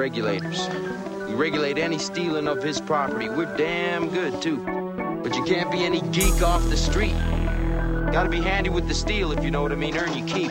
regulators. We regulate any stealing of his property. We're damn good, too. But you can't be any geek off the street. Gotta be handy with the steel, if you know what I mean. Earn your keep.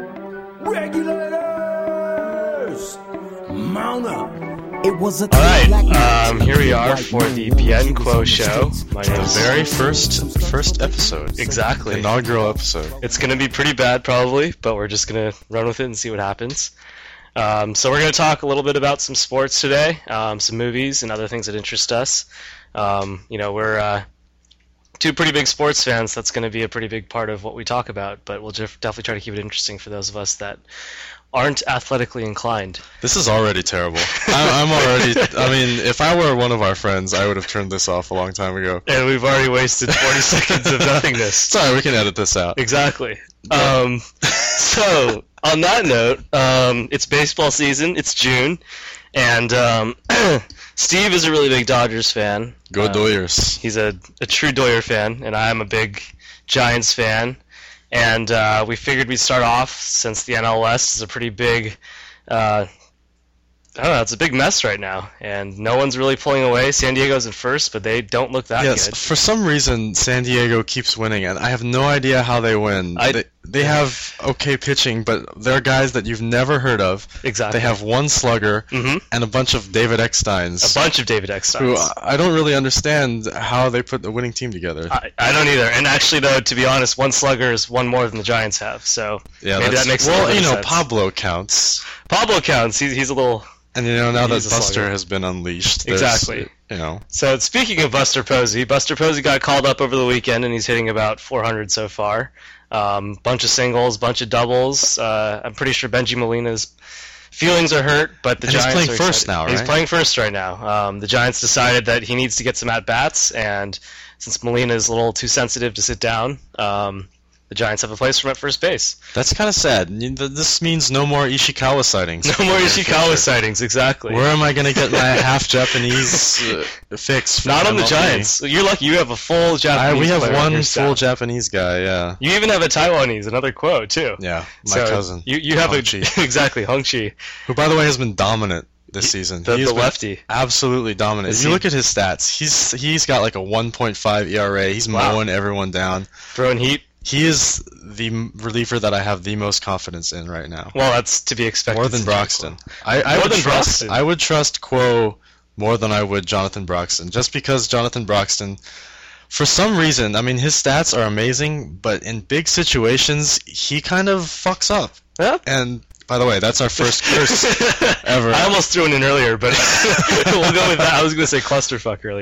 Regulators! Mount up! All right, here we are for the Bien Quo show. My name is The very first episode. Exactly. Inaugural episode. It's going to be pretty bad, probably, but we're just going to run with it and see what happens. So we're going to talk a little bit about some sports today, some movies and other things that interest us. We're two pretty big sports fans. That's going to be a pretty big part of what we talk about, but we'll definitely try to keep it interesting for those of us that aren't athletically inclined. This is already terrible. I'm already... I mean, if I were one of our friends, I would have turned this off a long time ago. And we've already wasted 40 seconds of nothingness. Sorry, we can edit this out. Exactly. So, on that note, it's baseball season. It's June. And Steve is a really big Dodgers fan. Go Doyers. He's a true Doyer fan, and I'm a big Giants fan. And we figured we'd start off, since the NL West is a pretty big, it's a big mess right now. And no one's really pulling away. San Diego's in first, but they don't look that good. For some reason, San Diego keeps winning, and I have no idea how they win. They have okay pitching, but they're guys that you've never heard of. Exactly. They have one slugger and a bunch of David Ecksteins. A bunch of David Ecksteins. Who I don't really understand how they put the winning team together. I don't either. And actually, though, to be honest, one slugger is one more than the Giants have. So maybe that makes a little sense. Pablo counts. Pablo counts. He's a little... And now that Buster has been unleashed. Exactly. So speaking of Buster Posey got called up over the weekend, and he's hitting about 400 so far. Bunch of singles, bunch of doubles. I'm pretty sure Benji Molina's feelings are hurt, but the Giants he's playing first now, right? He's playing first right now. The Giants decided that he needs to get some at-bats, and since Molina is a little too sensitive to sit down, the Giants have a place for him at first base. That's kind of sad. This means no more Ishikawa sightings. No more Ishikawa sightings, exactly. Where am I going to get my half-Japanese fix? Not on the Giants. You're lucky you have a full Japanese We have player one full Japanese guy, yeah. You even have a Taiwanese, another quote, too. Yeah, my cousin. You have Hong-Chi. Exactly, Hong-Chi. Who, by the way, has been dominant this season. The lefty. Absolutely dominant. If you look at his stats, he's got like a 1.5 ERA. He's mowing everyone down. Throwing heat. He is the reliever that I have the most confidence in right now. Well, that's to be expected. More than Broxton. I would trust Quo more than I would Jonathan Broxton, just because Jonathan Broxton, for some reason, I mean, his stats are amazing, but in big situations, he kind of fucks up. Yep. And by the way, that's our first curse ever. I almost threw it in earlier, but we'll go with that. I was going to say clusterfuck earlier,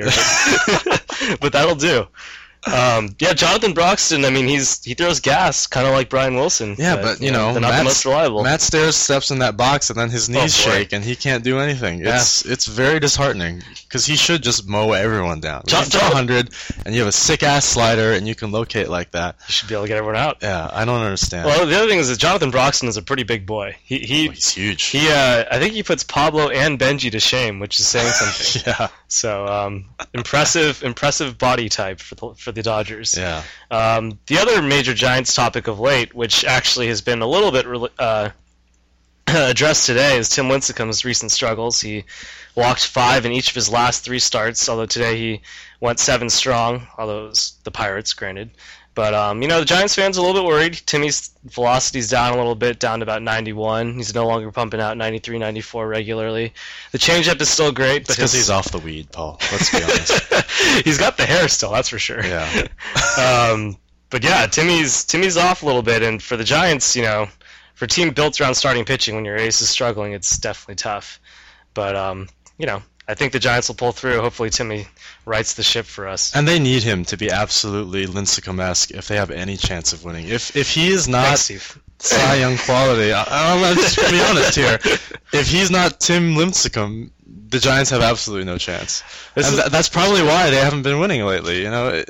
but that'll do. Jonathan Broxton, I mean, he throws gas, kind of like Brian Wilson. Yeah, but they're not the most reliable. Matt Stairs steps in that box, and then his knees shake, and he can't do anything. It's very disheartening, because he should just mow everyone down. He's 100, and you have a sick-ass slider, and you can locate like that. You should be able to get everyone out. Yeah, I don't understand. Well, the other thing is that Jonathan Broxton is a pretty big boy. He's huge. I think he puts Pablo and Benji to shame, which is saying something. Yeah. So, impressive body type for the Dodgers. Yeah. The other major Giants topic of late, which actually has been a little bit addressed today, is Tim Lincecum's recent struggles. He walked 5 in each of his last 3 starts, although today he went 7 strong, although it was the Pirates, granted. But, the Giants fans are a little bit worried. Timmy's velocity's down a little bit, down to about 91. He's no longer pumping out 93, 94 regularly. The changeup is still great. It's because he's off the weed, Paul. Let's be honest. He's got the hair still, that's for sure. Yeah. But yeah, Timmy's off a little bit, and for the Giants, for a team built around starting pitching, when your ace is struggling, it's definitely tough. But, I think the Giants will pull through. Hopefully Timmy rights the ship for us. And they need him to be absolutely Lincecum-esque if they have any chance of winning. If he is not Cy Young quality, I'm just going to be honest here. If he's not Tim Lincecum, the Giants have absolutely no chance. That's probably why they haven't been winning lately.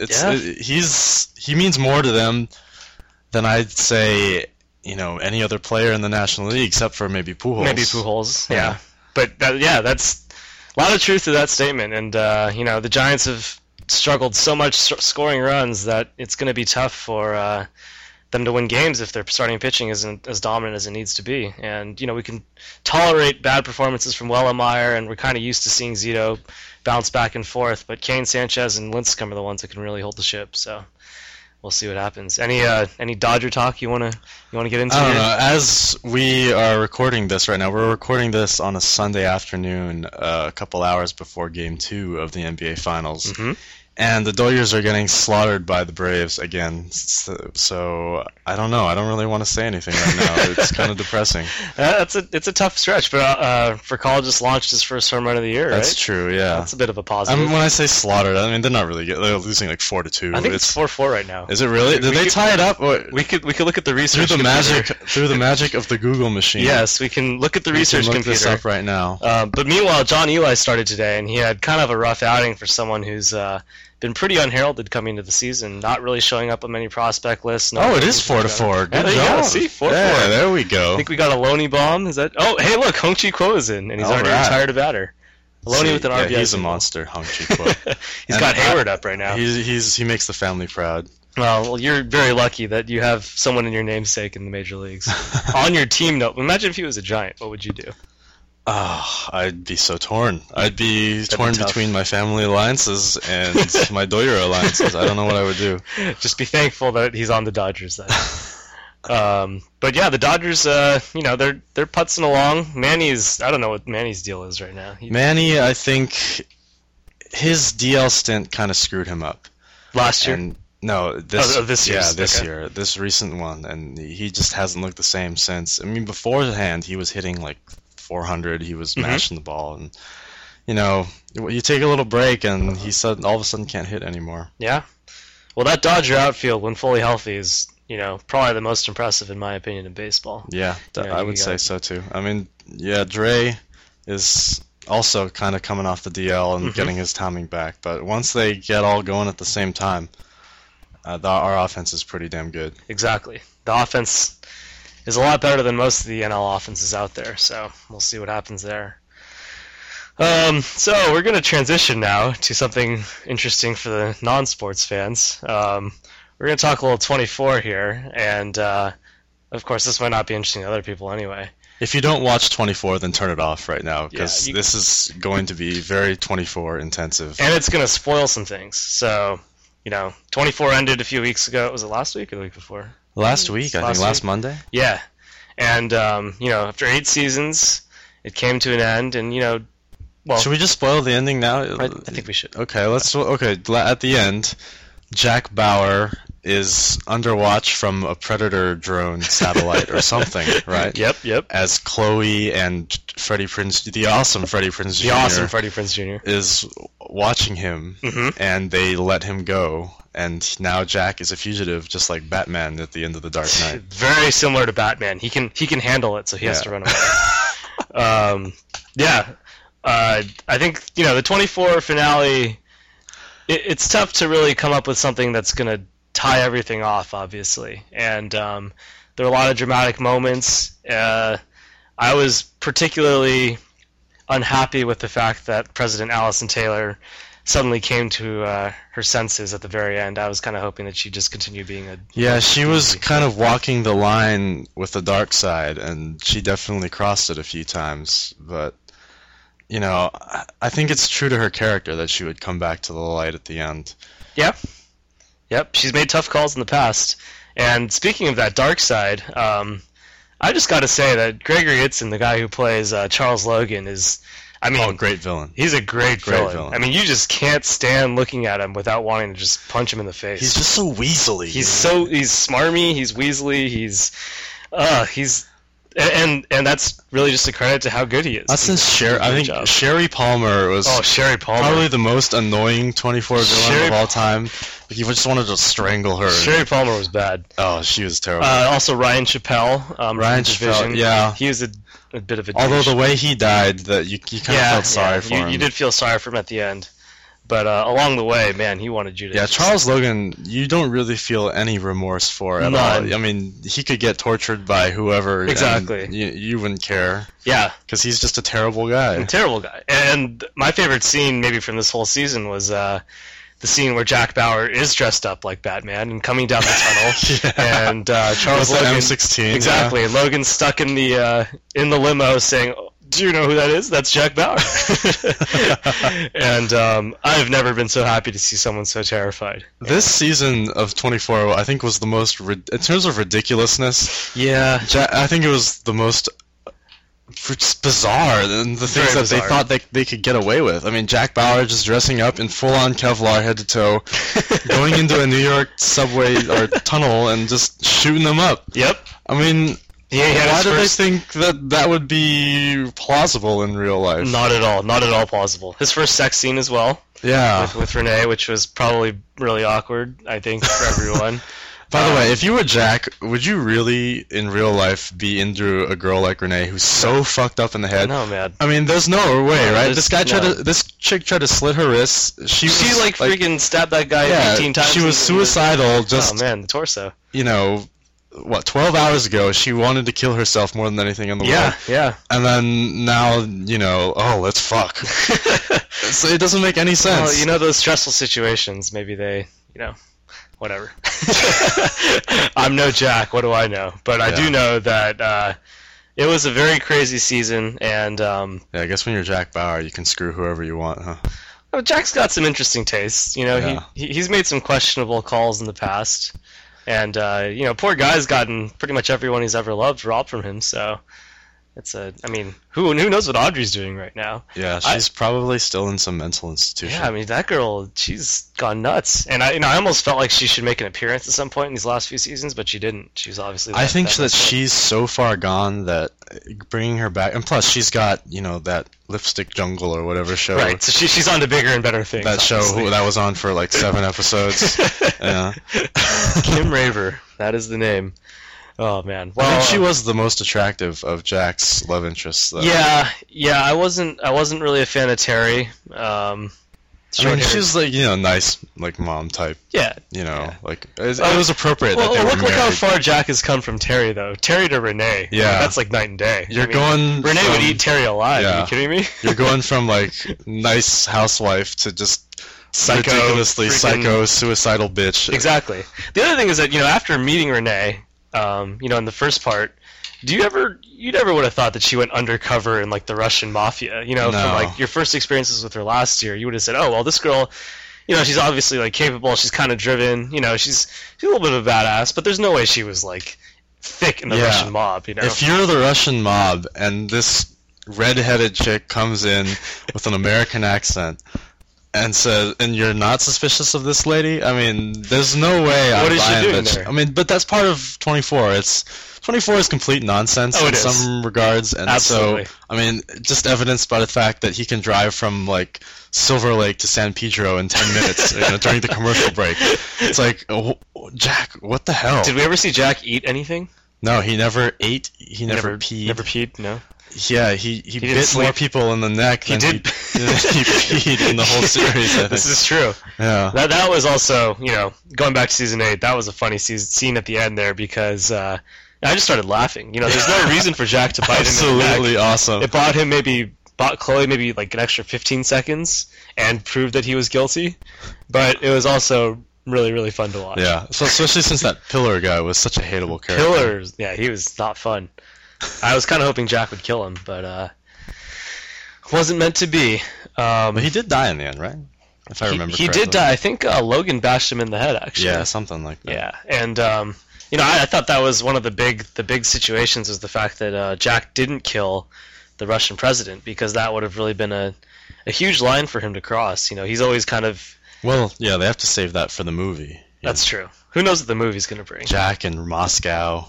He means more to them than I'd say, any other player in the National League, except for maybe Pujols. Yeah. But that's a lot of truth to that statement, and the Giants have struggled so much scoring runs that it's going to be tough for them to win games if their starting pitching isn't as dominant as it needs to be. And, we can tolerate bad performances from Wellemeyer, and we're kind of used to seeing Zito bounce back and forth, but Kane, Sanchez, and Lincecum are the ones that can really hold the ship, so we'll see what happens. Any Dodger talk you want to get into? I don't know. As we are recording this right now, we're recording this on a Sunday afternoon, a couple hours before Game 2 of the NBA Finals. Mm-hmm. And the Dodgers are getting slaughtered by the Braves again. So I don't know. I don't really want to say anything right now. It's kind of depressing. It's a tough stretch, but Furcal just launched his first home run of the year, That's right? true, yeah. That's a bit of a positive. When I say slaughtered, I mean they're not really good. They're losing like 4-2. I think it's 4-4 right now. Is it really? Did they tie it up? We could look at the research through the magic of the Google machine. Yes, we can look at the research computer. Look this up right now. But meanwhile, John Eli started today, and he had kind of a rough outing for someone who's been pretty unheralded coming into the season, not really showing up on many prospect lists. It is 4-4. Good job. See, 4-4. Yeah, there we go. I think we got a Loney bomb. Is that? Oh, hey, look, Hong-Chi Kuo is in, and he's already retired a batter. Loney with an RBI. He's a monster, Hong-Chi Kuo. He's got Hayward up right now. He makes the family proud. Well, you're very lucky that you have someone in your namesake in the major leagues. On your team, though, imagine if he was a Giant. What would you do? I'd be so torn. I'd be torn between my family alliances and my Dodger alliances. I don't know what I would do. Just be thankful that he's on the Dodgers then. But yeah, the Dodgers, they're putzing along. I don't know what Manny's deal is right now. Manny, I think his DL stint kind of screwed him up. Last year? No, this year. Yeah, this year. This recent one. And he just hasn't looked the same since. I mean, beforehand, he was hitting like 400. He was mashing the ball, and you take a little break, and he said all of a sudden can't hit anymore. Yeah. Well, that Dodger outfield, when fully healthy, is probably the most impressive in my opinion in baseball. Yeah, I would say so too. I mean, yeah, Dre is also kind of coming off the DL and getting his timing back, but once they get all going at the same time, our offense is pretty damn good. Exactly. The offense is a lot better than most of the NL offenses out there, so we'll see what happens there. So we're going to transition now to something interesting for the non-sports fans. We're going to talk a little 24 here, and of course this might not be interesting to other people anyway. If you don't watch 24, then turn it off right now, because this is going to be very 24 intensive. And it's going to spoil some things. So, 24 ended a few weeks ago. Was it last week or the week before? Last week, I think last Monday. Yeah, and after 8 seasons, it came to an end, and should we just spoil the ending now? I think we should. Okay, at the end, Jack Bauer is under watch from a Predator drone satellite or something, right? Yep. As Chloe and Freddie Prinze, the awesome Freddie Prinze Jr. is watching him, and they let him go. And now Jack is a fugitive, just like Batman at the end of The Dark Knight. Very similar to Batman. He can handle it, so he has to run away. I think the 24 finale. It's tough to really come up with something that's going to tie everything off, obviously. And there are a lot of dramatic moments. I was particularly unhappy with the fact that President Allison Taylor suddenly came to her senses at the very end. I was kind of hoping that she'd just continue being a... Yeah, she was kind of walking the line with the dark side, and she definitely crossed it a few times. But, I think it's true to her character that she would come back to the light at the end. Yeah. Yep, she's made tough calls in the past. And speaking of that dark side, I just got to say that Gregory Itzin, the guy who plays Charles Logan, is... great villain. He's a great villain. I mean, you just can't stand looking at him without wanting to just punch him in the face. He's just so weaselly. He's smarmy. He's weaselly. And that's really just a credit to how good he is. That's since Sherry Palmer was probably the most annoying 24 villain of all time. You just wanted to strangle her. Sherry Palmer was bad. Oh, she was terrible. Also Ryan Chappelle. Ryan Chappelle, yeah. He was a bit of a douche. Although the way he died, that you kind of felt sorry for him. You did feel sorry for him at the end. But along the way, man, he wanted you to... Yeah, Charles Logan, you don't really feel any remorse for at all. I mean, he could get tortured by whoever. Exactly. And you wouldn't care. Yeah. Because he's just a terrible guy. A terrible guy. And my favorite scene, maybe from this whole season, was the scene where Jack Bauer is dressed up like Batman and coming down the tunnel, and Charles Logan M16, exactly. yeah. Logan's stuck in the limo saying, "Do you know who that is? That's Jack Bauer." And I've never been so happy to see someone so terrified. This season of 24, I think, was the most in terms of ridiculousness. Yeah, I think it was the most. Just bizarre, and the things that they thought they could get away with. I mean, Jack Bauer just dressing up in full-on Kevlar head to toe, going into a New York subway or tunnel and just shooting them up. Yep. I mean, why do they think that would be plausible in real life? Not at all. Not at all plausible. His first sex scene as well. Yeah. With Renee, which was probably really awkward, I think, for everyone. By the way, if you were Jack, would you really, in real life, be into a girl like Renee who's so fucked up in the head? No, man. I mean, there's no way, right? This chick tried to slit her wrists. She freaking stabbed that guy 18 times. She was suicidal. Oh man, the torso. 12 hours ago, she wanted to kill herself more than anything in the world. Yeah. And then now, let's fuck. So it doesn't make any sense. Well, those stressful situations, maybe they, whatever. I'm no Jack, what do I know? But I do know that it was a very crazy season, and I guess when you're Jack Bauer, you can screw whoever you want, huh? Well, Jack's got some interesting tastes. He's made some questionable calls in the past, and poor guy's gotten pretty much everyone he's ever loved robbed from him. So who knows what Audrey's doing right now? Yeah, she's probably still in some mental institution. Yeah, I mean, that girl, she's gone nuts. And I almost felt like she should make an appearance at some point in these last few seasons, but she didn't. She's obviously... I think that she's so far gone that bringing her back... And plus, she's got, that Lipstick Jungle or whatever show. Right, so she's on to bigger and better things. That obviously. Show that was on for like 7 episodes. Yeah. Kim Raver, that is the name. Oh man! Well, I think she was the most attractive of Jack's love interests, though. Yeah. I wasn't really a fan of Terry. She's like nice, like mom type. Yeah. Like it was appropriate. That they were look married. how far Jack has come from Terry, though. Terry to Renee. Yeah. That's like night and day. Renee would eat Terry alive. Yeah. Are you kidding me? You're going from like nice housewife to just ridiculously psycho, suicidal bitch. Exactly. The other thing is that after meeting Renee. In the first part, you never would have thought that she went undercover in like the Russian mafia, No. from like your first experiences with her last year. You would have said, oh, well, this girl, she's obviously like capable, she's kind of driven, she's a little bit of a badass, but there's no way she was like thick in the Russian mob, If you're the Russian mob and this red-headed chick comes in with an American accent, and you're not suspicious of this lady? I mean, there's no way I'm What is she buying doing that. there? I mean, but that's part of 24. 24 is complete nonsense in some regards, and Absolutely. so I mean, just evidenced by the fact that he can drive from like Silver Lake to San Pedro in 10 minutes during the commercial break. It's like, Jack, what the hell? Did we ever see Jack eat anything? No, he never ate. He never peed. Never peed. No. Yeah, he bit more people in the neck than he peed in the whole series, I think. This is true. Yeah. That was also, going back to season 8, that was a funny scene at the end there because I just started laughing. There's no reason for Jack to bite him in the neck. Absolutely awesome. It bought Chloe maybe like an extra 15 seconds and proved that he was guilty, but it was also really, really fun to watch. Yeah, so especially since that Pillar guy was such a hateable character. Pillar, yeah, he was not fun. I was kind of hoping Jack would kill him, but wasn't meant to be. But he did die in the end, right? If I remember correctly. He did die. I think Logan bashed him in the head, actually. Yeah, something like that. Yeah, and I thought that was one of the big situations was the fact that Jack didn't kill the Russian president, because that would have really been a huge line for him to cross. He's always kind of... Well, yeah, they have to save that for the movie. That's true. Who knows what the movie's going to bring? Jack in Moscow,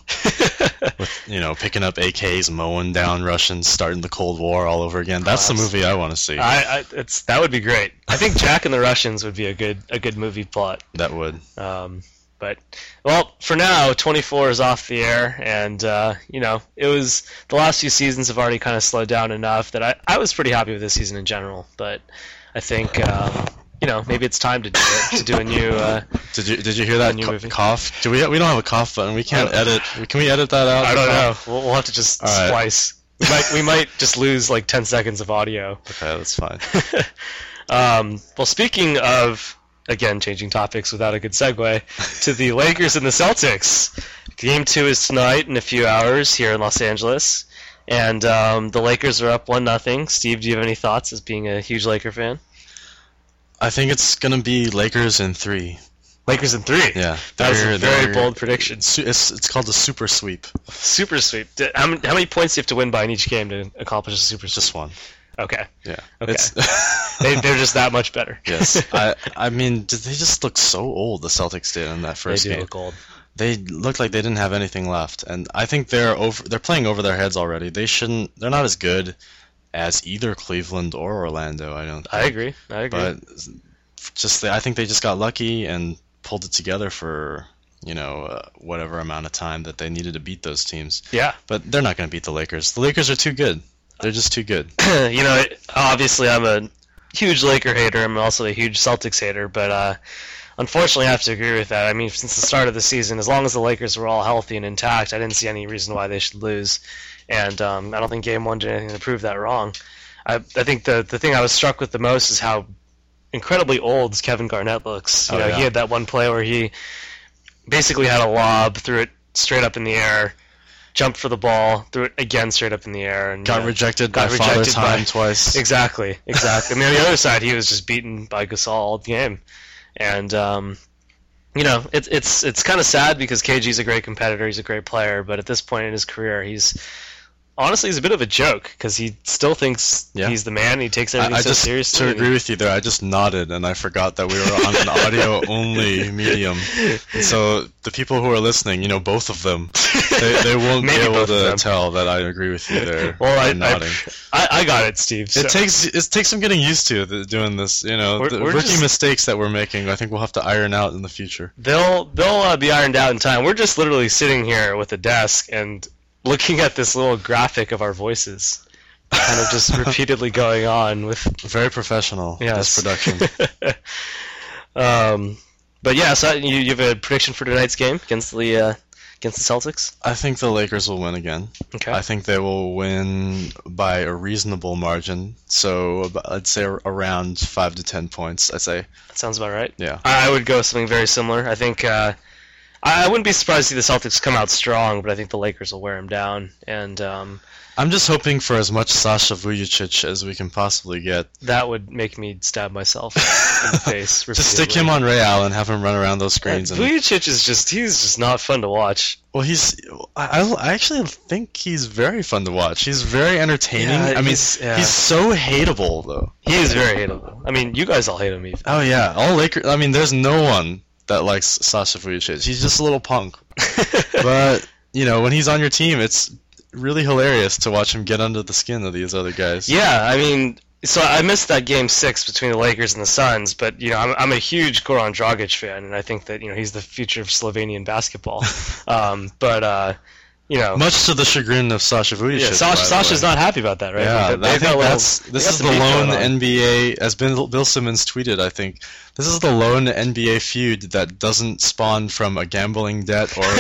with, picking up AKs, mowing down Russians, starting the Cold War all over again. That's the movie I want to see. That would be great. I think Jack and the Russians would be a good movie plot. That would. But, well, for now, 24 is off the air, and, it was, the last few seasons have already kind of slowed down enough that I was pretty happy with this season in general, but I think, maybe it's time to do a new. Did you hear that cough? We don't have a cough button. We can't edit. Can we edit that out? I don't know. We'll have to just splice. We might just lose like 10 seconds of audio. Okay, that's fine. Well, speaking of again, changing topics without a good segue, to the Lakers and the Celtics. Game 2 is tonight in a few hours here in Los Angeles. And the Lakers are up 1-0. Steve, do you have any thoughts as being a huge Laker fan? I think it's going to be Lakers in 3. Lakers in 3? Yeah. That's a very bold prediction. It's called a super sweep. Super sweep. How many points do you have to win by in each game to accomplish a super sweep? Just 1. Okay. Yeah. Okay. They're just that much better. Yes. I mean, they just look so old, the Celtics did in that first game. They do look old. They looked like they didn't have anything left, and I think they're playing over their heads already. They're not as good as either Cleveland or Orlando, I don't think. I agree. But I think they just got lucky and pulled it together for, whatever amount of time that they needed to beat those teams. Yeah. But they're not going to beat the Lakers. The Lakers are too good. They're just too good. Obviously I'm a huge Laker hater. I'm also a huge Celtics hater, but unfortunately, I have to agree with that. I mean, since the start of the season, as long as the Lakers were all healthy and intact, I didn't see any reason why they should lose. And I don't think Game 1 did anything to prove that wrong. I think the thing I was struck with the most is how incredibly old Kevin Garnett looks. He had that one play where he basically had a lob, threw it straight up in the air, jumped for the ball, threw it again straight up in the air, and got rejected by Father Time twice. Exactly. I mean, on the other side, he was just beaten by Gasol all the game. And it's kind of sad because KG's a great competitor, he's a great player, but at this point in his career, he's a bit of a joke because he still thinks he's the man. And he takes everything so seriously. To agree with you there, I just nodded and I forgot that we were on an audio-only medium. So the people who are listening, both of them, they won't be able to tell that I agree with you there. Well, nodding. I got it, Steve. So. It takes some getting used to doing this. The rookie mistakes that we're making, I think we'll have to iron out in the future. They'll be ironed out in time. We're just literally sitting here with a desk and looking at this little graphic of our voices, kind of just repeatedly going on with very professional. Yes. This production. But yeah, so you have a prediction for tonight's game against the Celtics? I think the Lakers will win again. Okay. I think they will win by a reasonable margin. So I'd say around 5 to 10 points. I'd say. That sounds about right. Yeah. I would go something very similar. I think. I wouldn't be surprised to see the Celtics come out strong, but I think the Lakers will wear them down. And I'm just hoping for as much Sasha Vujacic as we can possibly get. That would make me stab myself in the face. Just stick him on Ray Allen, have him run around those screens. Vujacic is he's just not fun to watch. Well, I actually think he's very fun to watch. He's very entertaining. Yeah, he's so hateable, though. He is very hateable. I mean, you guys all hate him, even. Oh, yeah. All Lakers. I mean, there's no one that likes Sasha Vujacic. He's just a little punk. But, when he's on your team, it's really hilarious to watch him get under the skin of these other guys. Yeah, I mean, so I missed that Game 6 between the Lakers and the Suns, but, I'm a huge Goran Dragic fan, and I think that, he's the future of Slovenian basketball. Much to the chagrin of Sasha Vujacic. Yeah, Sasha's not happy about that, right? Yeah, this is the lone NBA, as Bill Simmons tweeted, I think, this is the lone NBA feud that doesn't spawn from a gambling debt or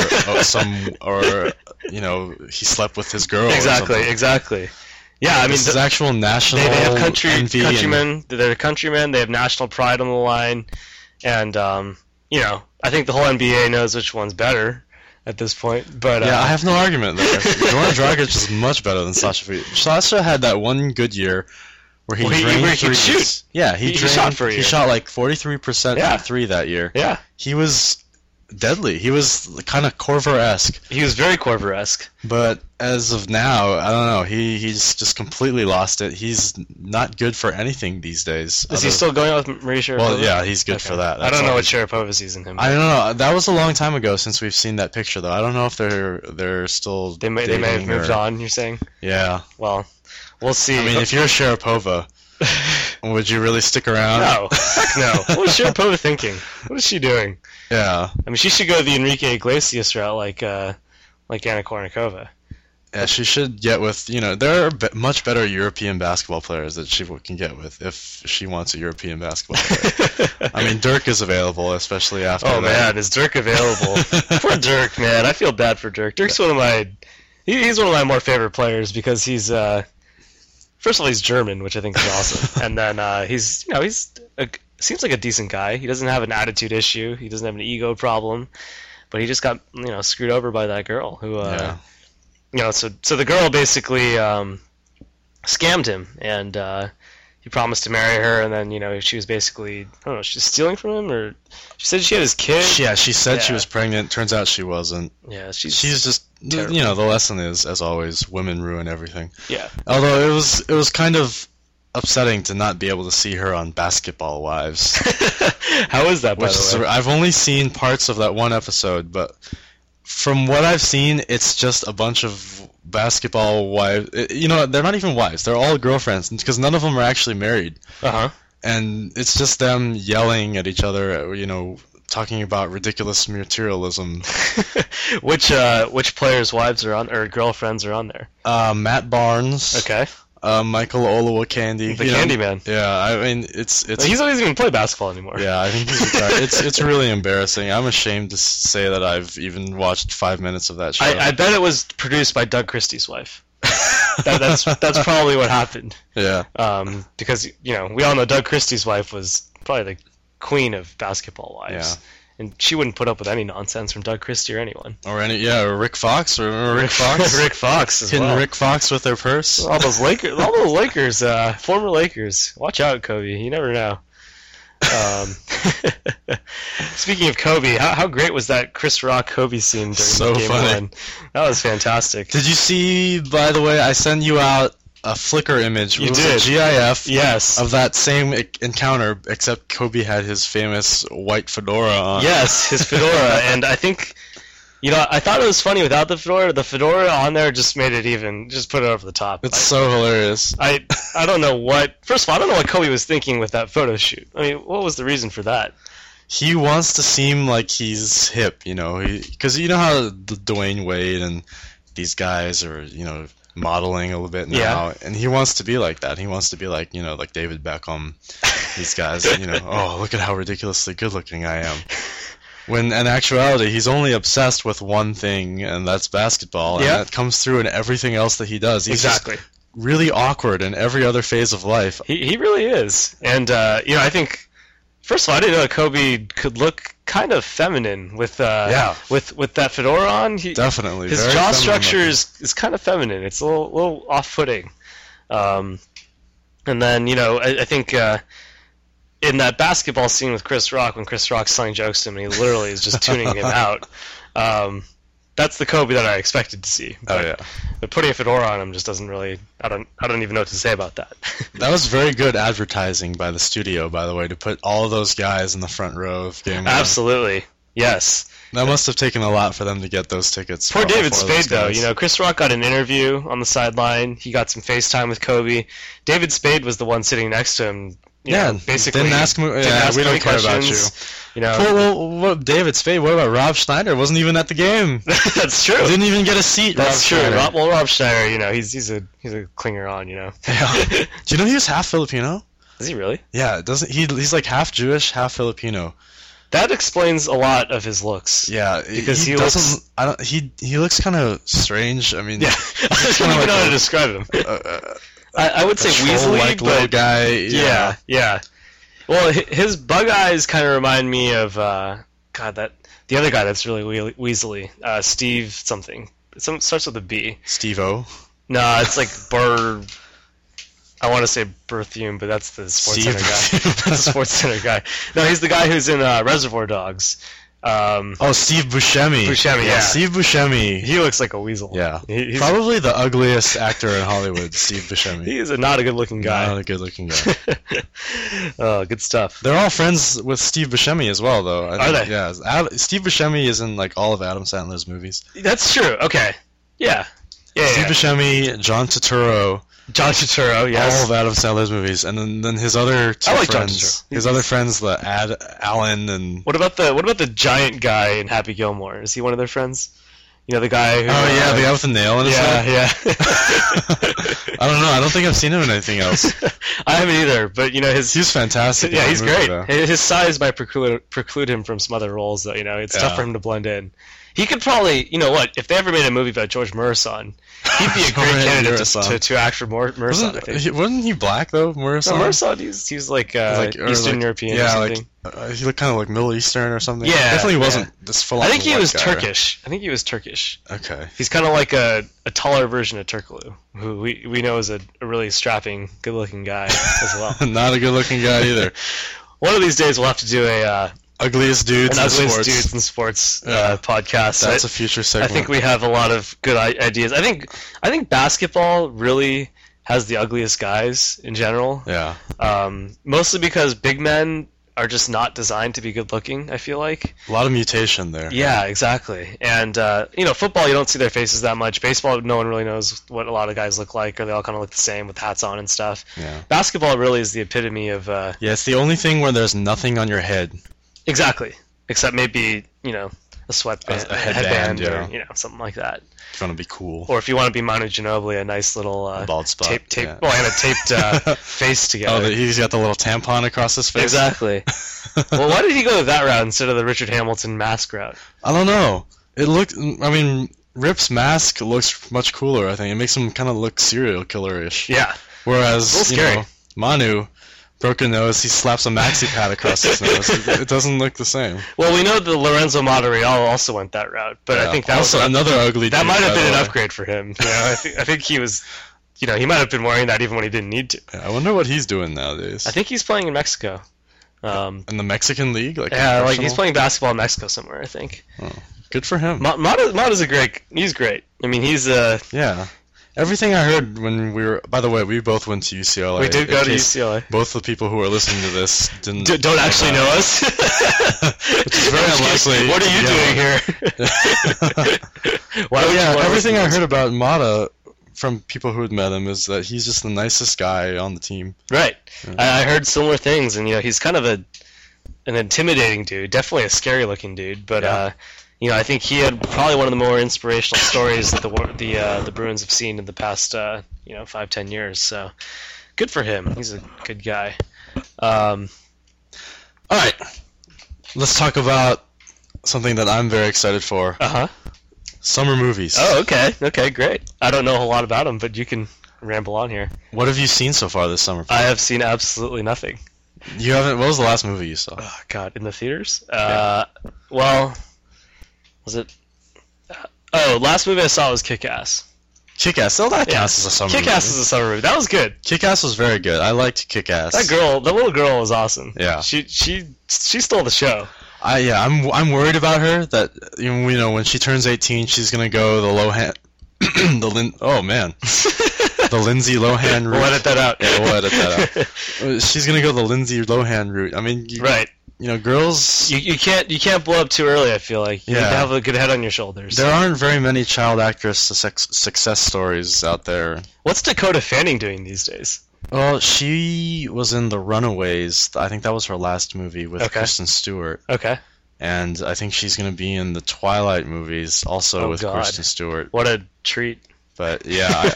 he slept with his girl. Exactly. Yeah, I mean, this is actual national. They have countrymen. They're countrymen. They have national pride on the line, and I think the whole NBA knows which one's better at this point. But I have no argument there. Goran Dragic is much better than Sasha Vujacic. Sasha had that one good year where he could shoot. Yeah, he shot for a year. He shot like 43% from 3 that year. Yeah, he was deadly. He was kind of Korver-esque. He was very Korver-esque. But as of now, I don't know. He's just completely lost it. He's not good for anything these days. Is he still going out with Maria Sharapova? Well, yeah, he's good for that. I don't know what Sharapova sees in him. I don't know. That was a long time ago since we've seen that picture, though. I don't know if they're still. They may have moved on. You're saying? Yeah. Well, we'll see. I mean, if you're Sharapova, would you really stick around? No. What is Sharapova thinking? What is she doing? Yeah. I mean, she should go the Enrique Iglesias route, like Anna Kournikova. Yeah, she should get with, there are much better European basketball players that she can get with if she wants a European basketball player. I mean, Dirk is available, especially after that. Oh, man, is Dirk available? Poor Dirk, man. I feel bad for Dirk. Dirk's one of my more favorite players because he's, first of all, he's German, which I think is awesome. And then he's seems like a decent guy. He doesn't have an attitude issue. He doesn't have an ego problem. But he just got, screwed over by that girl who, so the girl basically scammed him, and he promised to marry her, and then, she was basically, I don't know, she's stealing from him, or she said she had his kid. Yeah, she said she was pregnant. Turns out she wasn't. Yeah, she's just, terrible. The lesson is, as always, women ruin everything. Yeah. Although it was kind of upsetting to not be able to see her on Basketball Wives. How is that, by the way? I've only seen parts of that one episode, but from what I've seen, it's just a bunch of basketball wives. They're not even wives. They're all girlfriends, because none of them are actually married. Uh-huh. And it's just them yelling at each other, talking about ridiculous materialism. Which players' wives are on, or girlfriends are on there? Matt Barnes. Okay. Michael Olowokandi. The Candyman. Yeah, I mean, it's he doesn't even play basketball anymore. Yeah, I think he's retired. It's really embarrassing. I'm ashamed to say that I've even watched 5 minutes of that show. I bet it was produced by Doug Christie's wife. That's probably what happened. Yeah. Because we all know Doug Christie's wife was probably the queen of basketball wives. Yeah. And she wouldn't put up with any nonsense from Doug Christie or anyone. Or Rick Fox. Remember Rick Fox? Rick Fox as Hitting well. Rick Fox with their purse. All those Lakers, former Lakers. Watch out, Kobe. You never know. Speaking of Kobe, how great was that Chris Rock Kobe scene during Game 1? That was fantastic. Did you see, by the way, I sent you out a Flickr image. You did. A GIF yes. of that same encounter, except Kobe had his famous white fedora on. Yes, his fedora. And I think, I thought it was funny without the fedora. The fedora on there just made it just put it over the top. It's so hilarious. I don't know first of all, I don't know what Kobe was thinking with that photo shoot. I mean, what was the reason for that? He wants to seem like he's hip, because how Dwayne Wade and these guys are, modeling a little bit now, and he wants to be like that. He wants to be like, like David Beckham, these guys, oh, look at how ridiculously good looking I am. When in actuality, he's only obsessed with one thing, and that's basketball, and that comes through in everything else that he does. He's exactly. Just really awkward in every other phase of life. He really is. And, I think, first of all, I didn't know that Kobe could look kind of feminine with that fedora on. Definitely. His jaw structure is kind of feminine. It's a little off-putting. And then, I think in that basketball scene with Chris Rock, when Chris Rock's telling jokes to him, and he literally is just tuning him out. That's the Kobe that I expected to see. But putting a fedora on him just doesn't really. I don't even know what to say about that. That was very good advertising by the studio, by the way, to put all of those guys in the front row of Game 1. Absolutely, yes. That must have taken a lot for them to get those tickets. Poor David Spade, though. Chris Rock got an interview on the sideline. He got some FaceTime with Kobe. David Spade was the one sitting next to him. Basically didn't ask him. We don't care about you. Well, David Spade. What about Rob Schneider? Wasn't even at the game. That's true. Didn't even get a seat. That's true. Rob Schneider. He's a clinger on. Yeah. Do you know he was half Filipino? Is he really? Yeah. Doesn't he? He's like half Jewish, half Filipino. That explains a lot of his looks. Yeah, because he looks. He looks kind of strange. I mean, I don't even know how to describe him. I would say weaselly, but little guy. Yeah. Well, his bug eyes kind of remind me of the other guy that's really weaselly, Steve something. Starts with a B. Steve-O? No, it's like I want to say Berthume, but that's the Sports Center guy. That's the Sports Center guy. No, he's the guy who's in Reservoir Dogs. Steve Buscemi. Yeah. Steve Buscemi. He looks like a weasel. Yeah. He's probably the ugliest actor in Hollywood, Steve Buscemi. He is not a good-looking guy. Not a good-looking guy. Oh, good stuff. They're all friends with Steve Buscemi as well, though. Are they? Yeah. Steve Buscemi is in all of Adam Sandler's movies. That's true. Okay. Yeah. Steve Buscemi, John Turturro, yes. all of Adam Sandler's movies, and then his other two friends. His other friends, Alan and. What about the giant guy in Happy Gilmore? Is he one of their friends? The guy who. Oh yeah, the guy with the nail in his head. Yeah. I don't know. I don't think I've seen him in anything else. I haven't either, but he's fantastic. Yeah, he's great. His size might preclude him from some other roles, though. It's tough for him to blend in. He could probably, you know what? If they ever made a movie about George Murison, he'd be a great candidate to act for Murison. Wasn't he black though, Murison? No, Murison, he's like Eastern European. Yeah, or something. He looked kind of like Middle Eastern or something. Yeah, definitely wasn't this full. I think he was Turkish. I think he was Turkish. Okay. He's kind of like a taller version of Turkoglu, who we know is a really strapping, good-looking guy as well. Not a good-looking guy either. One of these days we'll have to do a ugliest dudes in sports podcast. That's a future segment. I think we have a lot of good ideas. I think basketball really has the ugliest guys in general. Yeah. Mostly because big men are just not designed to be good looking, I feel like. A lot of mutation there. Yeah, exactly. And, football, you don't see their faces that much. Baseball, no one really knows what a lot of guys look like, or they all kind of look the same with hats on and stuff. Yeah. Basketball really is the epitome of... yeah, it's the only thing where there's nothing on your head. Exactly. Except maybe, a sweatband, a headband, or, something like that. If you want to be cool. Or if you want to be Manu Ginobili, a nice little bald spot. and a taped face together. Oh, he's got the little tampon across his face? Exactly. Well, why did he go that route instead of the Richard Hamilton mask route? I don't know. Rip's mask looks much cooler, I think. It makes him kind of look serial killer-ish. Yeah. Whereas, Manu... broken nose, he slaps a maxi pad across his nose. It doesn't look the same. Well, we know that Lorenzo Monreal also went that route, but I think that also was another ugly. That might have been an upgrade for him. I think he was, he might have been wearing that even when he didn't need to. Yeah, I wonder what he's doing nowadays. I think he's playing in Mexico. In the Mexican league, he's playing basketball in Mexico somewhere. I think. Oh, good for him. Mata's he's great. I mean, he's yeah. Everything I heard when we were... By the way, we both went to UCLA. We did go to UCLA. Both the people who are listening to this don't actually know us. Which is very unlikely. What are you doing here? Everything I heard about Mata from people who had met him is that he's just the nicest guy on the team. Right. Yeah. I heard similar things, and he's kind of an intimidating dude. Definitely a scary-looking dude, but... Yeah. I think he had probably one of the more inspirational stories that the Bruins have seen in the past, 5-10 years. So, good for him. He's a good guy. All right, let's talk about something that I'm very excited for. Summer movies. Oh, okay. Okay, great. I don't know a whole lot about them, but you can ramble on here. What have you seen so far this summer? I have seen absolutely nothing. You haven't? What was the last movie you saw? Oh, God, in the theaters? Well... Was it? Last movie I saw was Kick-Ass. Kick-Ass. So that counts as a summer movie. Kick-Ass is a summer movie. That was good. Kick-Ass was very good. I liked Kick-Ass. The little girl was awesome. Yeah. She stole the show. I'm worried about her that when she turns 18 she's gonna go the Lohan the Lindsay Lohan route. We'll edit that out. Yeah, we'll edit that out. She's gonna go the Lindsay Lohan route. I mean, right. Girls. You can't blow up too early. I feel like you need to have a good head on your shoulders. There aren't very many child actress success stories out there. What's Dakota Fanning doing these days? Well, she was in The Runaways. I think that was her last movie with Kristen Stewart. Okay. And I think she's going to be in the Twilight movies also with Kristen Stewart. What a treat. But yeah,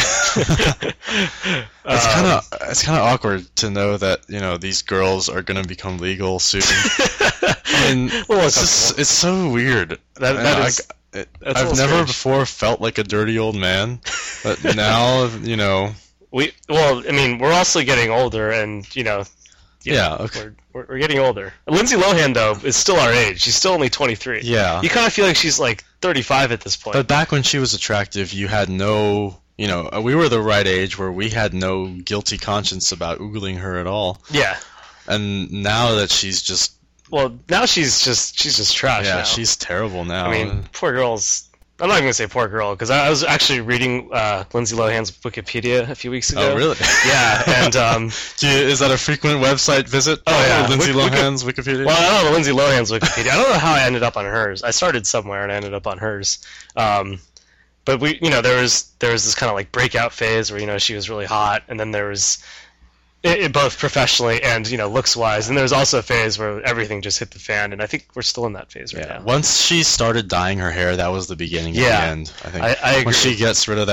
it's kind of awkward to know that these girls are going to become legal soon. It's so weird. I've never before felt like a dirty old man, but now we're also getting older, and we're getting older. Lindsay Lohan though is still our age. She's still only 23. Yeah, you kind of feel like she's like 35 at this point. But back when she was attractive, you had no, we were the right age where we had no guilty conscience about oogling her at all. Yeah. And now that she's just... Well, now she's just trash now. Yeah, she's terrible now. I mean, poor girl's... I'm not even going to say poor girl, because I was actually reading Lindsay Lohan's Wikipedia a few weeks ago. Oh, really? Yeah, and... is that a frequent website visit? Oh, yeah. Lindsay Lohan's Wikipedia? Well, I don't know Lindsay Lohan's Wikipedia. I don't know how I ended up on hers. I started somewhere and I ended up on hers. But there was this kind of like breakout phase where, she was really hot, and then there was... both professionally and looks wise, and there's also a phase where everything just hit the fan, and I think we're still in that phase right now. Once she started dyeing her hair, that was the beginning of the end. I think I agree. When she gets rid of that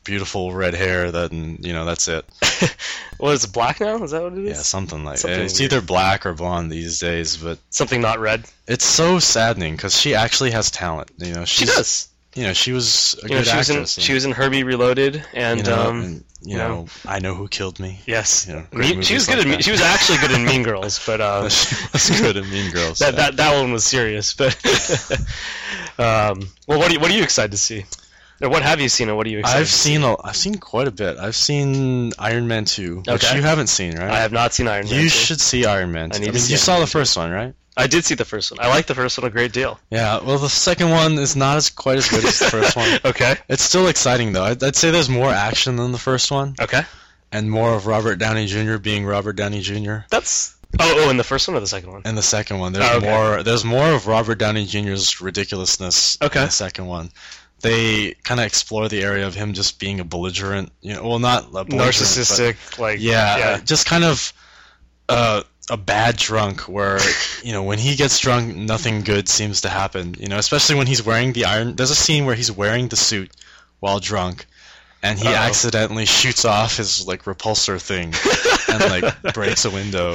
beautiful red hair. That's it. Well, is it black now? Is that what it is? Yeah, something like Something that. It's weird. either black or blonde these days, but Something not red. it's so saddening because she actually has talent. She does. She was a You know, good actress. she was in Herbie Reloaded, and I Know Who Killed Me. yes, great she was movies good. like in that. She was actually good in Mean Girls, but She was good in Mean Girls. that one was serious. But well, what are you excited to see? Or what have you seen, and what are you excited? I've seen quite a bit. I've seen Iron Man 2, which Okay. you haven't seen, right? I have not seen Iron Man. You 2. should see Iron Man 2. I need to see you Iron saw Man the 2. first one, right? I did see the first one. I like the first one a great deal. Yeah. Well, the second one is not quite as good as the first one. Okay. It's still exciting though. I'd say there's more action than the first one, Okay. and more of Robert Downey Jr. being Robert Downey Jr. That's in the first one or the second one? In the second one, okay. there's more of Robert Downey Jr.'s ridiculousness Okay. in the second one. They kind of explore the area of him just being a belligerent, not a belligerent, Narcissistic, but just kind of a bad drunk where, when he gets drunk, nothing good seems to happen. Especially when he's wearing the iron. There's a scene where he's wearing the suit while drunk, and he accidentally shoots off his repulsor thing and breaks a window.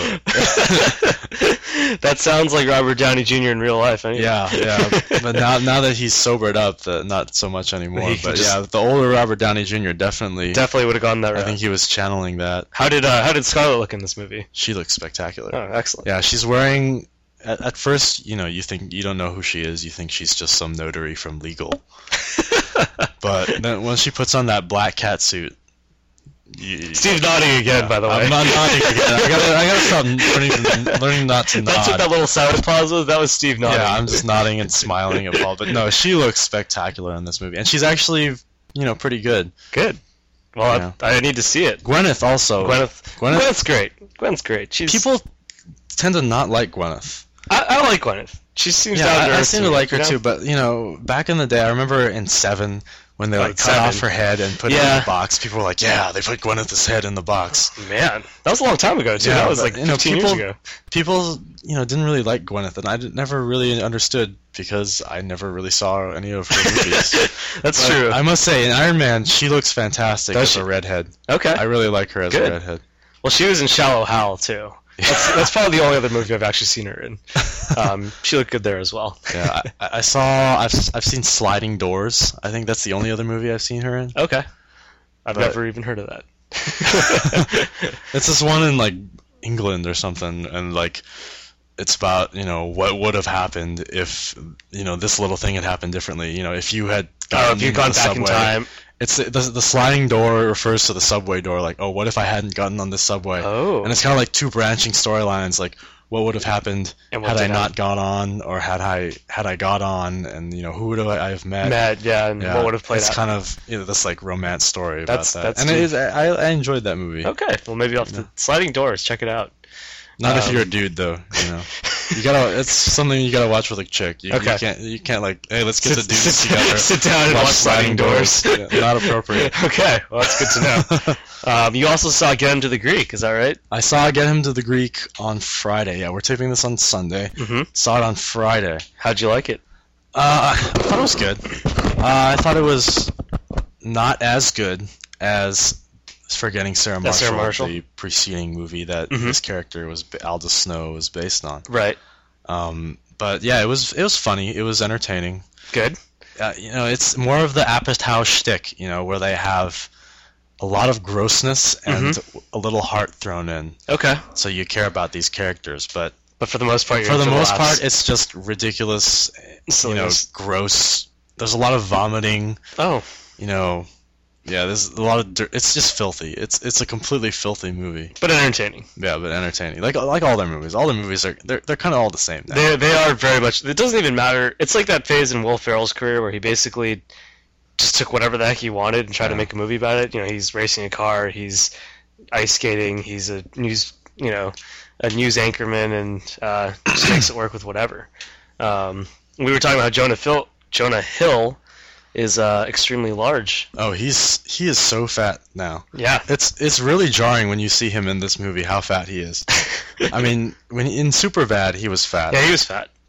That sounds like Robert Downey Jr. in real life. Anyway. Yeah. But now that he's sobered up, not so much anymore. But the older Robert Downey Jr. definitely would have gone that route. I think he was channeling that. How did Scarlett look in this movie? She looks spectacular. Oh, excellent. Yeah, she's wearing. At first, you don't know who she is. You think she's just some notary from Legal. But then once she puts on that black cat suit, Steve's nodding again, by the way. I'm not nodding again. I gotta stop learning not to nod. That's what that little silent pause was. That was Steve nodding. Yeah, I'm just nodding and smiling at Paul. But no, she looks spectacular in this movie, and she's actually, pretty good. Good. Well, Yeah. I need to see it. Gwyneth also. Gwyneth's great. Gwyneth's great. People tend to not like Gwyneth. I like Gwyneth. She seems down to earth. I seem to like her too. But back in the day, I remember in Seven when they cut off her head and put it in the box. People were like, "Yeah, they put Gwyneth's head in the box." Man, that was a long time ago too. Yeah, that was but, 15 years ago. People, didn't really like Gwyneth, and I never really understood because I never really saw any of her movies. That's true. I must say, in Iron Man, she looks fantastic as a redhead. Okay. I really like her as a redhead. Well, she was in Shallow Hal too. That's probably the only other movie I've actually seen her in. She looked good there as well. Yeah, I've seen Sliding Doors. I think that's the only other movie I've seen her in. Okay. I've never even heard of that. It's this one in England or something, and it's about what would have happened if this little thing had happened differently. If you had gone back in time. It's the sliding door refers to the subway door. What if I hadn't gotten on this subway? Oh. And it's kind of like two branching storylines. What would have happened had I not got on, or had I got on, and who would I have met? And what would have played out? It's kind of this romance story about that. That's and I enjoyed that movie. Okay, well maybe I'll have to Sliding Doors. Check it out. Not if you're a dude though. You gotta. It's something you gotta watch with a chick. You can't hey, let's get the dudes together. Sit down and watch Sliding Doors. Yeah, not appropriate. Okay, well that's good to know. You also saw Get Him to the Greek, is that right? I saw Get Him to the Greek on Friday. Yeah, we're taping this on Sunday. Mm-hmm. Saw it on Friday. How'd you like it? I thought it was good. I thought it was not as good as Forgetting Sarah Marshall, the preceding movie that this character Aldous Snow was based on. Right. But yeah, it was funny. It was entertaining. Good. It's more of the Apatow shtick, where they have a lot of grossness and a little heart thrown in. Okay. So you care about these characters, but for the most part, it's just ridiculous. Gross. There's a lot of vomiting. Oh. Yeah, there's a lot of dirt. It's just filthy. It's a completely filthy movie. But entertaining. Yeah, but entertaining. Like all their movies. All their movies they're kind of all the same now. They are very much. It doesn't even matter. It's like that phase in Will Ferrell's career where he basically just took whatever the heck he wanted and tried to make a movie about it. He's racing a car, he's ice skating, he's a news anchorman, and just makes it work with whatever. We were talking about how Jonah Hill is extremely large. Oh, he is so fat now. Yeah. It's really jarring when you see him in this movie how fat he is. I mean, when in Superbad he was fat. Yeah, he was fat.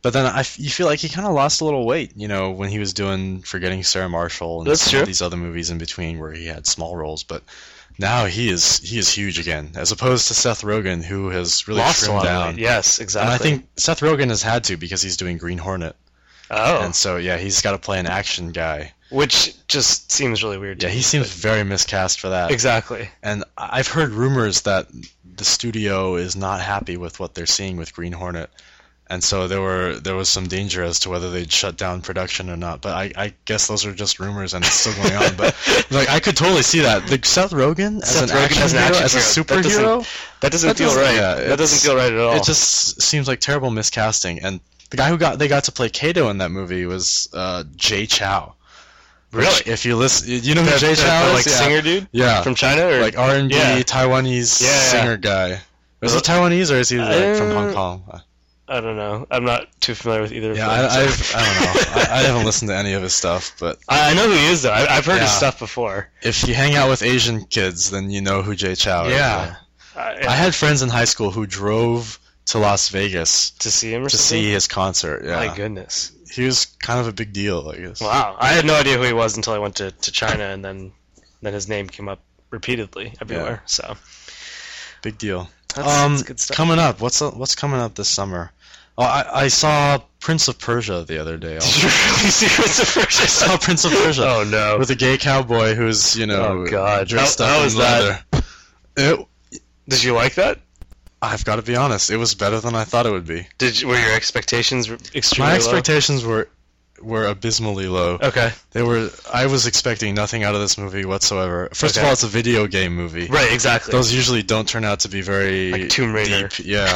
But then you feel like he kind of lost a little weight, when he was doing Forgetting Sarah Marshall and That's some true. of these other movies in between where he had small roles. But now he is huge again, as opposed to Seth Rogen, who has really Lost a trimmed lot of down. weight. Yes, exactly. And I think Seth Rogen has had to because he's doing Green Hornet. Oh. And so, yeah, he's got to play an action guy. Which just seems really weird to Yeah, me, he seems but- very miscast for that. Exactly. And I've heard rumors that the studio is not happy with what they're seeing with Green Hornet. And so there was some danger as to whether they'd shut down production or not. But I guess those are just rumors and it's still going on. But like I could totally see that. Like Seth Rogen as an action hero, as a superhero, That doesn't feel right. Yeah, that doesn't feel right at all. It just seems like terrible miscasting. And the guy they got to play Kato in that movie was Jay Chou. Really? If you listen, you know who Jay Chou is? Like singer dude? Yeah. From China? Or? Like R&B Taiwanese singer guy. Is he Taiwanese or is he like from Hong Kong? I don't know. I'm not too familiar with either. Yeah, I don't know. I haven't listened to any of his stuff, but I know who he is though. I've heard his stuff before. If you hang out with Asian kids, then you know who Jay Chou is. Yeah. I had friends in high school who drove to Las Vegas to see him or to something? see his concert. Yeah. My goodness. He was kind of a big deal, I guess. Wow. I had no idea who he was until I went to China, and then his name came up repeatedly everywhere. Yeah. So big deal. That's good stuff. Coming up, what's coming up this summer? Oh, I saw Prince of Persia the other day. Did you really see Prince of Persia? I saw Prince of Persia. Oh no! With a gay cowboy who's oh god, dressed how up was in leather. that? Did you like that? I've got to be honest, it was better than I thought it would be. Were your expectations extremely My low? expectations were abysmally low. Okay. I was expecting nothing out of this movie whatsoever. First of all, it's a video game movie. Right, exactly. Those usually don't turn out to be very like Tomb Raider. deep. Yeah.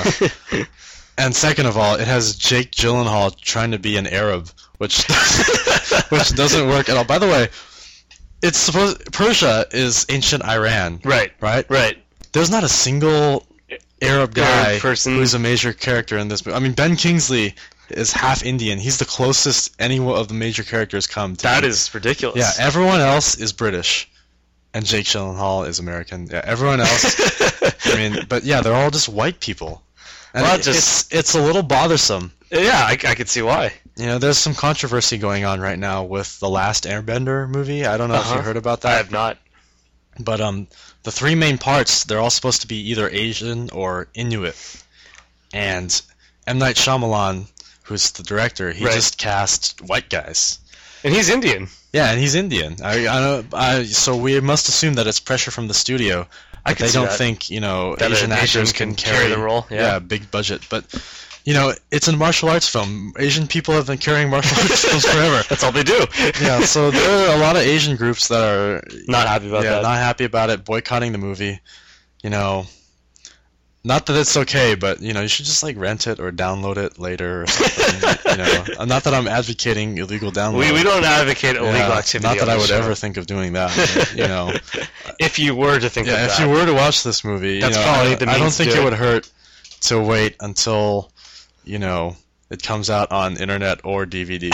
And second of all, it has Jake Gyllenhaal trying to be an Arab, which doesn't work at all. By the way, Persia is ancient Iran. Right. Right? There's not a single Arab guy person who's a major character in this movie. I mean, Ben Kingsley is half Indian. He's the closest any of the major characters come to. That is ridiculous. Yeah, everyone else is British. And Jake Gyllenhaal is American. Yeah, everyone else. I mean, but yeah, they're all just white people. And well, it's a little bothersome. Yeah, I could see why. There's some controversy going on right now with the last Airbender movie. I don't know if you heard about that. I have not. But the three main parts, they're all supposed to be either Asian or Inuit. And M. Night Shyamalan, who's the director, he just cast white guys. And he's Indian. Yeah, and he's Indian. So we must assume that it's pressure from the studio. They don't think, Asian actors can carry the role. Yeah, big budget. But, it's a martial arts film. Asian people have been carrying martial arts films forever. That's all they do. Yeah, so there are a lot of Asian groups that are not happy about that. Not happy about it, boycotting the movie. Not that it's okay, but you should just rent it or download it later or something. Not that I'm advocating illegal download. We don't advocate illegal activity. Not that I would ever think of doing that. If you were to think of that. If you were to watch this movie, that's probably the means I don't think to it would hurt to wait until it comes out on internet or DVD.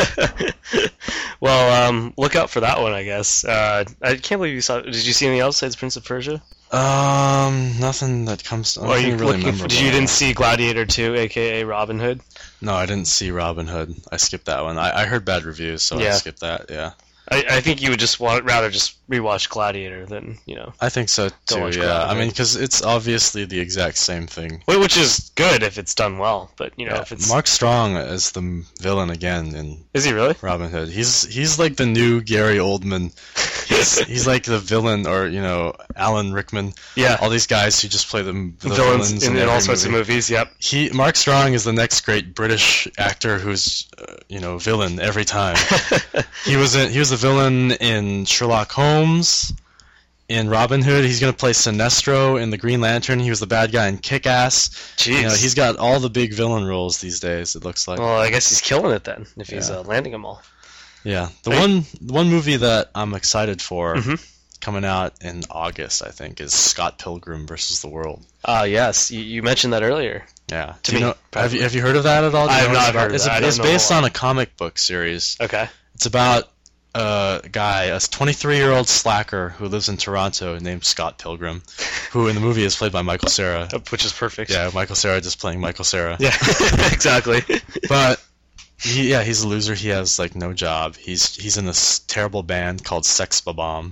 Well, look out for that one, I guess. I can't believe you saw. Did you see anything else besides Prince of Persia? Nothing that comes to Are you really memorable. You didn't see Gladiator 2, aka Robin Hood? No, I didn't see Robin Hood. I skipped that one. I heard bad reviews, so I skipped that, yeah. I think you would rather just rewatch Gladiator than, I think so, too, yeah. I mean, because it's obviously the exact same thing. Which is good if it's done well, but, if it's... Mark Strong is the villain again in... Is he really? Robin Hood. He's like the new Gary Oldman. He's like the villain, or, Alan Rickman. Yeah. All these guys who just play the villains in all sorts of movies, yep. Mark Strong is the next great British actor who's, villain every time. He was the villain in Sherlock Holmes, in Robin Hood. He's going to play Sinestro in the Green Lantern. He was the bad guy in Kick-Ass. Jeez. He's got all the big villain roles these days, it looks like. Well, I guess he's killing it then, if he's landing them all. Yeah. The one movie that I'm excited for coming out in August, I think, is Scott Pilgrim versus the World. Yes. You mentioned that earlier. Yeah. Have you heard of that at all? I have not heard of that. It's based on a comic book series. Okay. It's about guy, a 23-year-old slacker who lives in Toronto named Scott Pilgrim, who in the movie is played by Michael Cera. Which is perfect. Yeah, Michael Cera just playing Michael Cera. Yeah, exactly. But he's a loser. He has like no job. He's in this terrible band called Sex Bob-omb.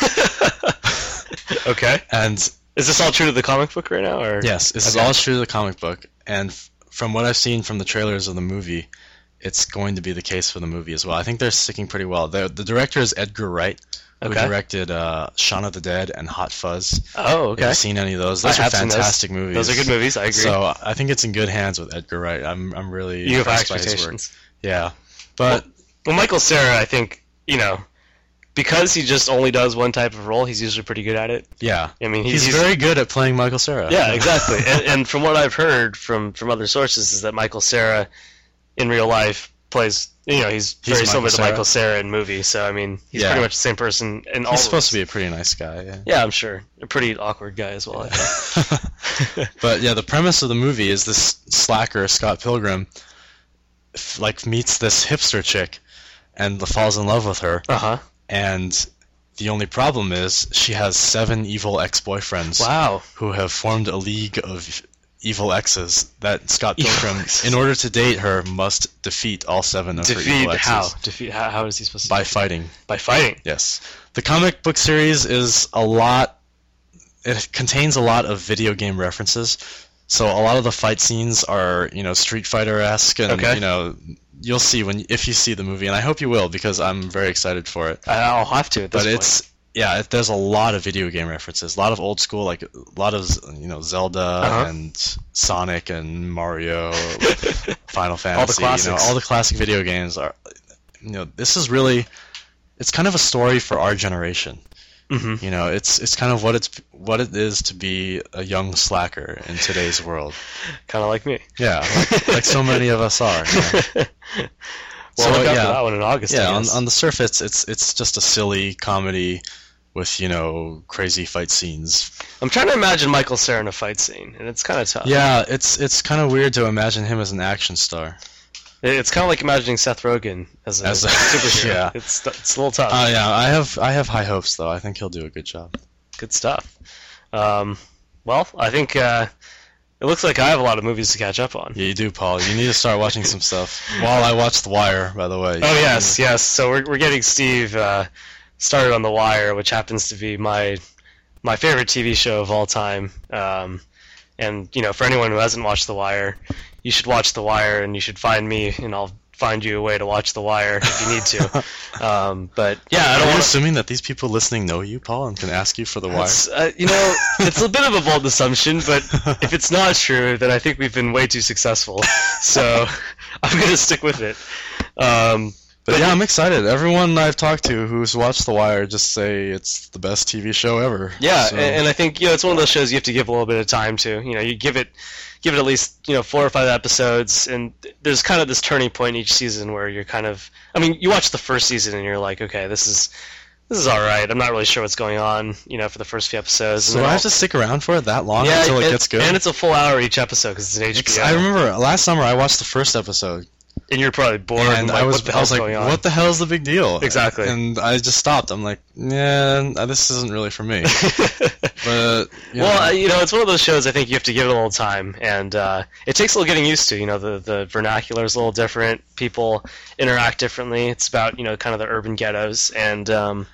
Okay. And is this all true to the comic book right now? Or? Yes, this is all true to the comic book. And from what I've seen from the trailers of the movie, it's going to be the case for the movie as well. I think they're sticking pretty well. The director is Edgar Wright, who directed Shaun of the Dead and Hot Fuzz. Oh, okay. Have you seen any of those? Those are fantastic movies. Those are good movies, I agree. So I think it's in good hands with Edgar Wright. I'm really you have high impressed by his work. expectations. Yeah. But well, Michael Cera, I think, because he just only does one type of role, he's usually pretty good at it. Yeah. I mean, he's very good at playing Michael Cera. Yeah, exactly. and from what I've heard from other sources is that Michael Cera in real life plays, he's very similar to Michael Cera in movies. So, I mean, he's pretty much the same person in all He's supposed to be a pretty nice guy. Yeah. Yeah, I'm sure. A pretty awkward guy as well, I think. But, yeah, the premise of the movie is this slacker, Scott Pilgrim, meets this hipster chick and falls in love with her. Uh-huh. And the only problem is she has 7 evil ex-boyfriends. Wow. Who have formed a league of evil exes that Scott Pilgrim, in order to date her, must defeat all 7 of her evil exes. Defeat how? How is he supposed to By fighting. By fighting? Yes. The comic book series is it contains a lot of video game references. So a lot of the fight scenes are, Street Fighter-esque, and you'll see if you see the movie, and I hope you will because I'm very excited for it. I'll have to at this point. There's a lot of video game references, a lot of old school, like a lot of Zelda and Sonic and Mario, Final Fantasy, all the classics. All the classic video games are. This is really, it's kind of a story for our generation. Mm-hmm. It's kind of what it is to be a young slacker in today's world. Kind of like me. Yeah, like so many of us are. Well, look out for that one in August. Yeah, on the surface, it's just a silly comedy with crazy fight scenes. I'm trying to imagine Michael Cera in a fight scene, and it's kind of tough. Yeah, it's kind of weird to imagine him as an action star. It's kind of like imagining Seth Rogen as a superhero. Yeah, it's a little tough. Yeah, I have high hopes though. I think he'll do a good job. Good stuff. Well, I think it looks like I have a lot of movies to catch up on. Yeah, you do, Paul. You need to start watching some stuff. While I watch The Wire, by the way. Oh yes. So we're getting Steve started on The Wire, which happens to be my favorite TV show of all time. And for anyone who hasn't watched The Wire, you should watch The Wire, and you should find me, and I'll find you a way to watch The Wire if you need to. But yeah, I don't want. Assuming that these people listening know you, Paul, and can ask you for The Wire. It's a bit of a bold assumption, but if it's not true, then I think we've been way too successful. So I'm going to stick with it. But yeah, I'm excited. Everyone I've talked to who's watched The Wire just say it's the best TV show ever. Yeah, so. And I think it's one of those shows you have to give a little bit of time to. You give it at least 4 or 5 episodes, and there's kind of this turning point each season where you're kind of. I mean, you watch the first season and you're like, okay, this is all right. I'm not really sure what's going on, for the first few episodes. So I have to stick around for it that long until it gets good. And it's a full hour each episode because it's an HBO. I remember last summer I watched the first episode. And you're probably bored. And I was like, what the hell is the big deal? Exactly. And I just stopped. I'm like, yeah, this isn't really for me. But it's one of those shows I think you have to give it a little time, and it takes a little getting used to. The vernacular is a little different. People interact differently. It's about kind of the urban ghettos, and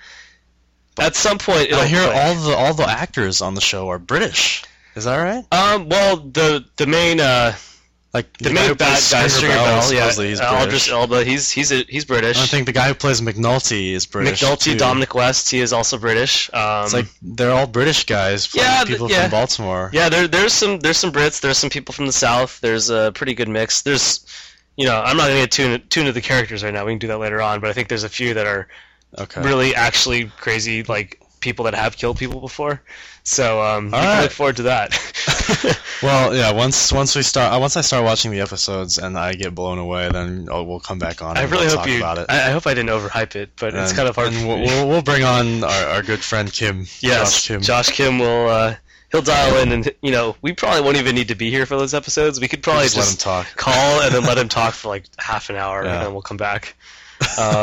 at some point, I hear all the actors on the show are British. Is that right? Well, the main. The main bad guy, Stringer Bell, Idris Elba, he's British. I think the guy who plays McNulty is British. McNulty, too. Dominic West, he is also British. It's like they're all British guys playing people from Baltimore. Yeah, there's some Brits, there's some people from the South. There's a pretty good mix. There's, I'm not going to get too into the characters right now. We can do that later on. But I think there's a few that are really actually crazy, like people that have killed people before. So you can look forward to that. Well, yeah. Once I start watching the episodes and I get blown away, then we'll come back on. I really hope talk about it. I hope I didn't overhype it, but it's kind of hard. And we'll bring on our good friend Kim. Yes, Josh Kim will. He'll dial in, and we probably won't even need to be here for those episodes. We could probably just let him talk. Call and then let him talk for like half an hour, and then we'll come back.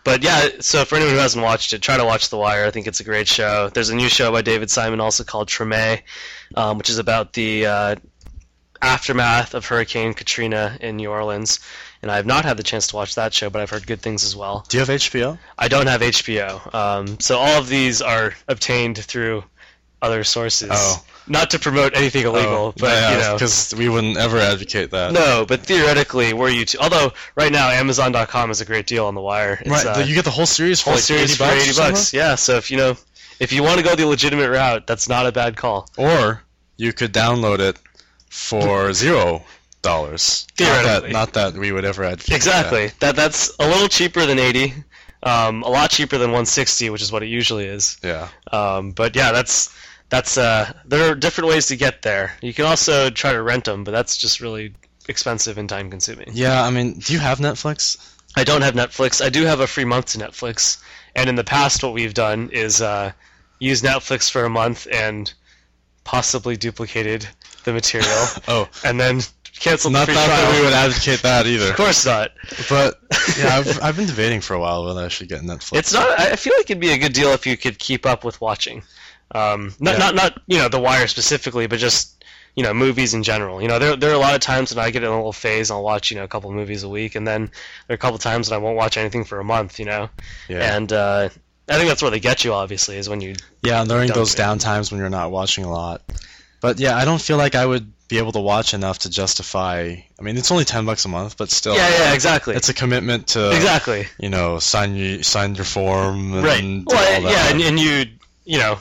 But yeah, so for anyone who hasn't watched it, try to watch The Wire. I think it's a great show. There's a new show by David Simon also called Treme, which is about the aftermath of Hurricane Katrina in New Orleans. And I have not had the chance to watch that show, but I've heard good things as well. Do you have HBO? I don't have HBO. So all of these are obtained through other sources. Oh. Not to promote anything illegal, but yeah, you know, because we wouldn't ever advocate that. No, but theoretically, were you to, although right now Amazon.com is a great deal on The Wire. It's, right, you get the whole series for like $80. Yeah, so if you want to go the legitimate route, that's not a bad call. Or you could download it for $0. Theoretically. Not that we would ever advocate. Exactly. That's a little cheaper than $80. A lot cheaper than $160, which is what it usually is. Yeah. But yeah, that's there are different ways to get there. You can also try to rent them, but that's just really expensive and time consuming. Yeah, I mean, do you have Netflix? I don't have Netflix. I do have a free month to Netflix, and in the past, what we've done is use Netflix for a month and possibly duplicated the material. Oh, and then canceled the free trial. Not trial. that we would advocate that either. Of course not. But yeah, I've been debating for a while whether I should get Netflix. It's not. I feel like it'd be a good deal if you could keep up with watching. Not The Wire specifically, but just movies in general. There are a lot of times when I get in a little phase, and I'll watch a couple movies a week, and then there are a couple times when I won't watch anything for a month. Yeah. And I think that's where they get you. Obviously, is when you. Yeah, during those down times when you're not watching a lot. But yeah, I don't feel like I would be able to watch enough to justify. I mean, it's only $10 a month, but still. Yeah, exactly. It's a commitment to. Exactly. Sign your form. And right. all Well, that. yeah, and you.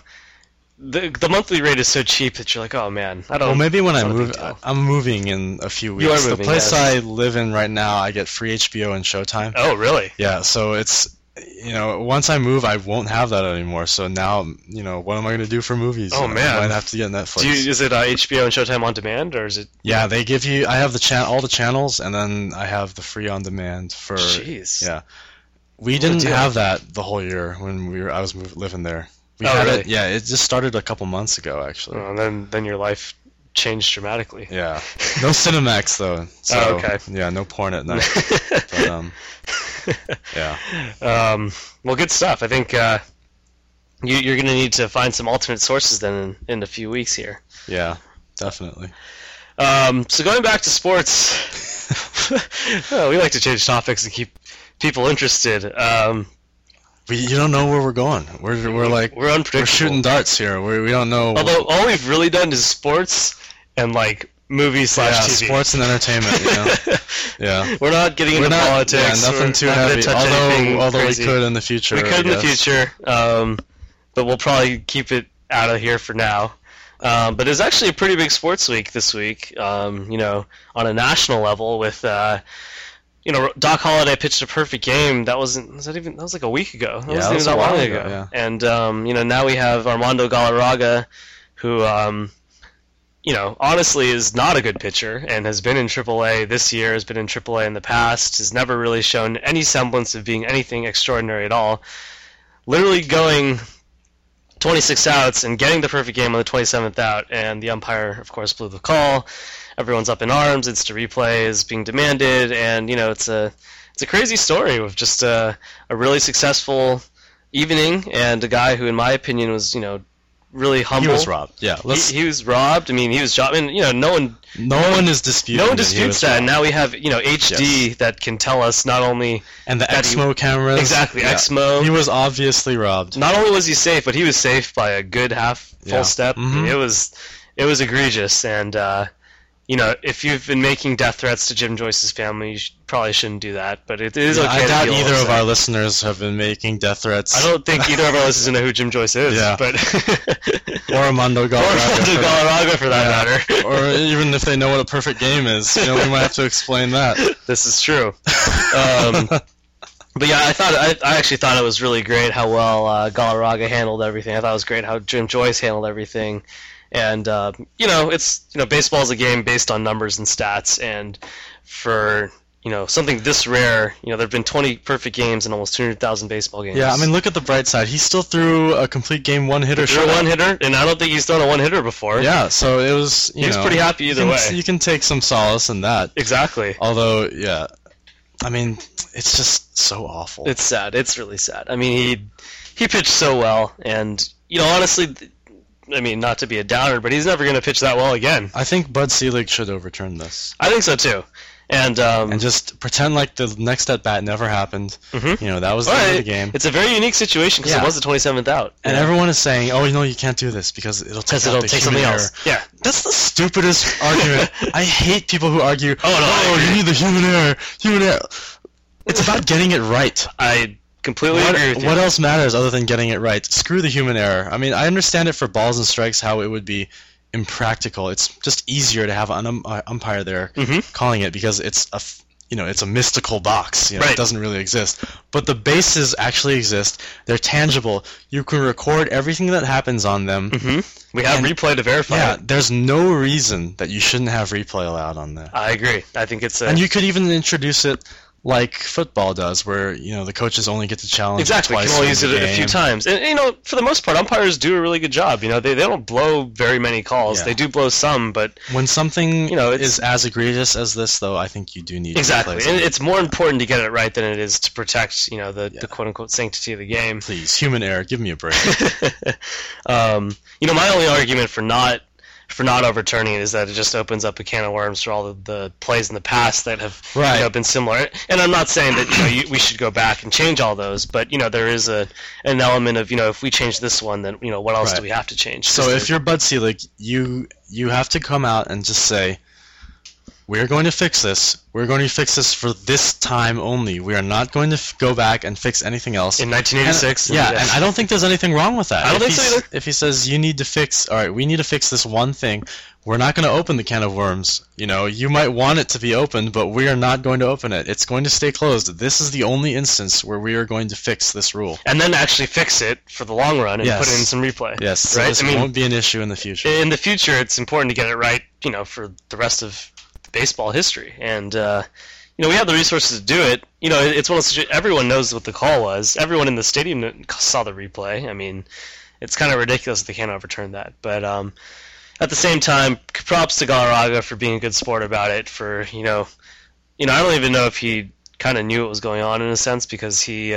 The monthly rate is so cheap that you're like, oh man, I don't. Well, maybe when I not a move, big deal. I'm moving in a few weeks. You are moving, the place yes. I live in right now, I get free HBO and Showtime. Oh, really? Yeah, so it's once I move, I won't have that anymore. So now, what am I going to do for movies? Oh man, I might have to get Netflix. Is it HBO and Showtime on demand, or is it? Yeah, they give you. I have all the channels, and then I have the free on demand for. Jeez. Yeah, we didn't have that the whole year when I was living there. We had really? it. Yeah, it just started a couple months ago, actually. Oh, and then your life changed dramatically. Yeah, no Cinemax though. So, oh, okay. Yeah, no porn at night. But, yeah. Well, good stuff. I think you're going to need to find some alternate sources then in a few weeks here. Yeah, definitely. So going back to sports, we like to change topics and keep people interested. You don't know where we're going. We're unpredictable. We're shooting darts here. We don't know. Although all we've really done is sports and movies / TV. Sports and entertainment. Yeah. We're not getting into politics. Yeah, nothing too heavy. Although we could in the future. We could in the future, but we'll probably keep it out of here for now. But it's actually a pretty big sports week this week. On a national level with. Doc Holliday pitched a perfect game. That was like a week ago. That wasn't even that long ago. Yeah. And now we have Armando Galarraga, who honestly is not a good pitcher and has been in AAA this year, has been in AAA in the past, has never really shown any semblance of being anything extraordinary at all. Literally going 26 outs and getting the perfect game on the 27th out, and the umpire, of course, blew the call. Everyone's up in arms. Instant replay is being demanded, and it's a crazy story of just a really successful evening and a guy who, in my opinion, was really humble. He was robbed. Yeah, he was robbed. I mean, he was jobbed. no one is disputing. No one disputes that. And now we have HD that can tell us not only and the Exmo cameras. Exactly, yeah. Exmo. He was obviously robbed. Not only was he safe, but he was safe by a good full step. Mm-hmm. It was egregious, and if you've been making death threats to Jim Joyce's family, you probably shouldn't do that. But it is okay. I doubt either of our listeners have been making death threats. I don't think either of our listeners know who Jim Joyce is. Yeah. But or Armando Galarraga. For that matter. Or even if they know what a perfect game is, we might have to explain that. This is true. But yeah, I actually thought it was really great how well Galarraga handled everything. I thought it was great how Jim Joyce handled everything. And baseball's a game based on numbers and stats, and for something this rare, there have been 20 perfect games and almost 200,000 baseball games. Yeah, I mean, look at the bright side. He still threw a complete game one-hitter shot. One-hitter, and I don't think he's thrown a one-hitter before. Yeah, so it was. He was pretty happy either way. You can take some solace in that. Exactly. Although, yeah. I mean, it's just so awful. It's sad. It's really sad. I mean, he pitched so well, and honestly, I mean, not to be a downer, but he's never going to pitch that well again. I think Bud Selig should overturn this. I think so too. And just pretend like the next at bat never happened. Mm-hmm. That was the end of the game. It's a very unique situation because it was the 27th out. And everyone is saying, "Oh, you can't do this because it'll take something else." Yeah, that's the stupidest argument. I hate people who argue. Oh, you need the human error. Human error. It's about getting it right. I completely agree with you. What else matters other than getting it right? Screw the human error. I mean, I understand it for balls and strikes how it would be impractical. It's just easier to have an umpire there calling it because it's a mystical box. It doesn't really exist. But the bases actually exist. They're tangible. You can record everything that happens on them. We have replay to verify. Yeah, there's no reason that you shouldn't have replay allowed on there. I agree. I think it's and you could even introduce it like football does, where the coaches only get to challenge exactly. twice. You can only use it a few times, and for the most part, umpires do a really good job. They don't blow very many calls. Yeah. They do blow some, but when something is as egregious as this, though, I think you do need exactly. To and it's more important to get it right than it is to protect the quote unquote sanctity of the game. Please, human error, give me a break. My only argument for not overturning it is that it just opens up a can of worms for all the plays in the past that have been similar. And I'm not saying that we should go back and change all those, but there is an element of if we change this one, then what else do we have to change? So if you're Bud Selig, you have to come out and just say, we're going to fix this. We're going to fix this for this time only. We are not going to go back and fix anything else. In 1986. And I don't think there's anything wrong with that. I don't think so either. If he says, we need to fix this one thing, we're not going to open the can of worms. You might want it to be opened, but we are not going to open it. It's going to stay closed. This is the only instance where we are going to fix this rule. And then actually fix it for the long run and put in some replay. Yes, so this won't be an issue in the future. In the future, it's important to get it right, for the rest of baseball history, and we have the resources to do it. It's one of those, everyone knows what the call was. Everyone in the stadium saw the replay. I mean, it's kind of ridiculous that they can't overturn that. But at the same time, props to Galarraga for being a good sport about it. For I don't even know if he kind of knew what was going on in a sense because he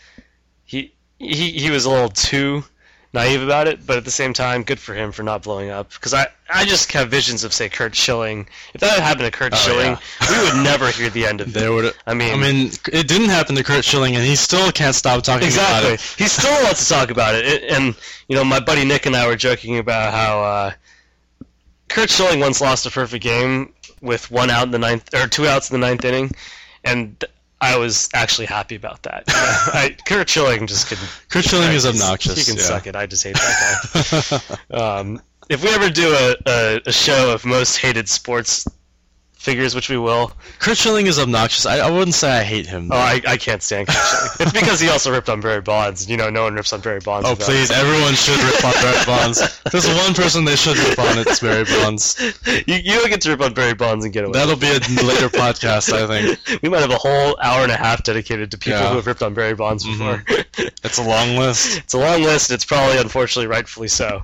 was a little too naive about it, but at the same time, good for him for not blowing up. Because I just have visions of, say, Curt Schilling. If that had happened to Curt Schilling, we would never hear the end of it. I mean, it didn't happen to Curt Schilling, and he still can't stop talking about it. He still wants to talk about it. And my buddy Nick and I were joking about how Curt Schilling once lost a perfect game with 1 out in the ninth, or 2 outs in the 9th inning, and I was actually happy about that. Curt Schilling just could. Curt Schilling is obnoxious. He can suck it. I just hate that guy. If we ever do a show of most hated sports figures, which we will. Curt Schilling is obnoxious. I wouldn't say I hate him. Oh, I can't stand Curt Schilling. It's because he also ripped on Barry Bonds. No one rips on Barry Bonds. Oh, please, everyone should rip on Barry Bonds. There's one person they should rip on, it's Barry Bonds. You don't get to rip on Barry Bonds and get away. That'll be a later podcast, I think. We might have a whole hour and a half dedicated to people who have ripped on Barry Bonds before. It's a long list. It's a long list. It's probably, unfortunately, rightfully so.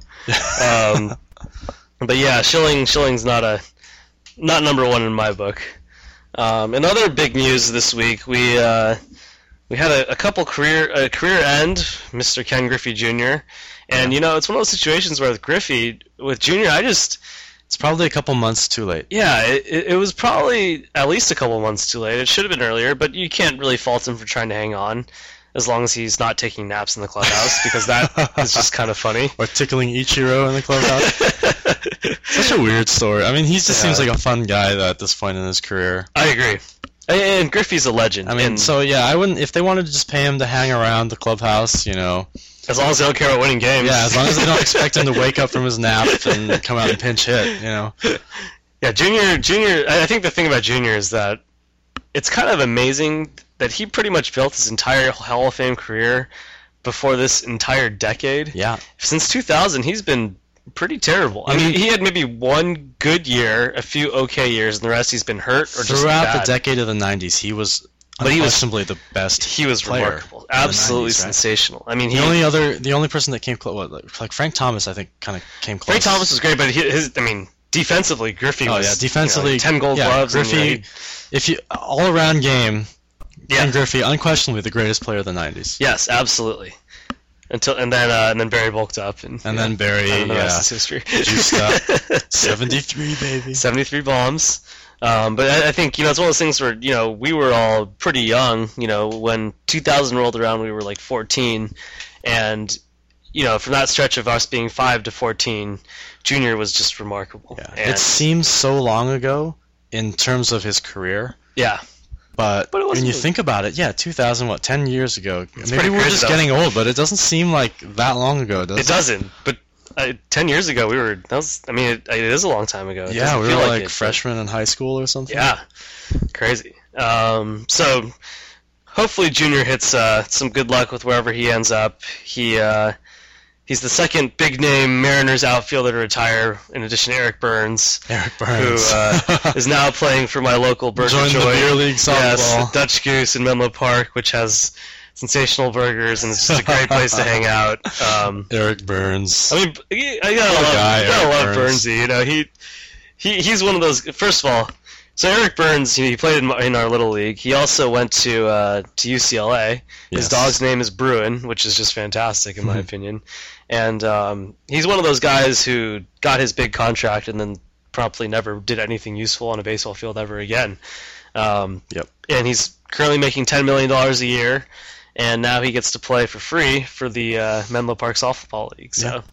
But yeah, Schilling's not number one in my book. In other big news this week, we had a couple career end, Mr. Ken Griffey Jr. And it's one of those situations where with Jr. It's probably a couple months too late. Yeah, it was probably at least a couple months too late. It should have been earlier, but you can't really fault him for trying to hang on, as long as he's not taking naps in the clubhouse, because that is just kind of funny. Or tickling Ichiro in the clubhouse. Such a weird story. I mean, he just seems like a fun guy at this point in his career. I agree. And Griffey's a legend. I mean, I wouldn't, if they wanted to just pay him to hang around the clubhouse, As long as they don't care about winning games. Yeah, as long as they don't expect him to wake up from his nap and come out and pinch hit, Yeah, Junior, I think the thing about Junior is that it's kind of amazing that he pretty much built his entire Hall of Fame career before this entire decade. Yeah. Since 2000, he's been pretty terrible. I mean, he had maybe one good year, a few okay years, and the rest he's been hurt or just bad. Throughout the decade of the 90s, he was unquestionably the best. He was remarkable, absolutely sensational. I mean, the only person that came close, like Frank Thomas, I think, kind of came close. Frank Thomas was great, but defensively, Griffey was. Defensively, 10 Gold Gloves. Griffey, if you all around game. Ken Griffey, unquestionably the greatest player of the 90s. Yes, absolutely. And then Barry bulked up, and then Barry, the rest is history. Juiced up. 73, baby. 73 bombs. But I think, it's one of those things where, we were all pretty young. When 2000 rolled around, we were like 14. And, from that stretch of us being 5 to 14, Junior was just remarkable. Yeah. And it seems so long ago in terms of his career. Yeah. But when you think about it, 2000, 10 years ago. Maybe we're just though. getting old, but it doesn't seem like that long ago, does it? It doesn't, but 10 years ago, it is a long time ago. It yeah, we were feel like freshmen in high school or something. Yeah, crazy. So hopefully Junior hits some good luck with wherever he ends up. He's the second big-name Mariners outfielder to retire, in addition to Eric Burns. Who is now playing for my local Burger Joined Joint. the beer league softball. Yes, Dutch Goose in Menlo Park, which has sensational burgers, and it's just a great place to hang out. Eric Burns. I mean, I gotta love Burnsy. He's one of those. First of all, so Eric Burns, he played in our little league. He also went to UCLA. His dog's name is Bruin, which is just fantastic in my opinion. And he's one of those guys who got his big contract and then promptly never did anything useful on a baseball field ever again. And he's currently making $10 million a year, and now he gets to play for free for the Menlo Park Softball League. So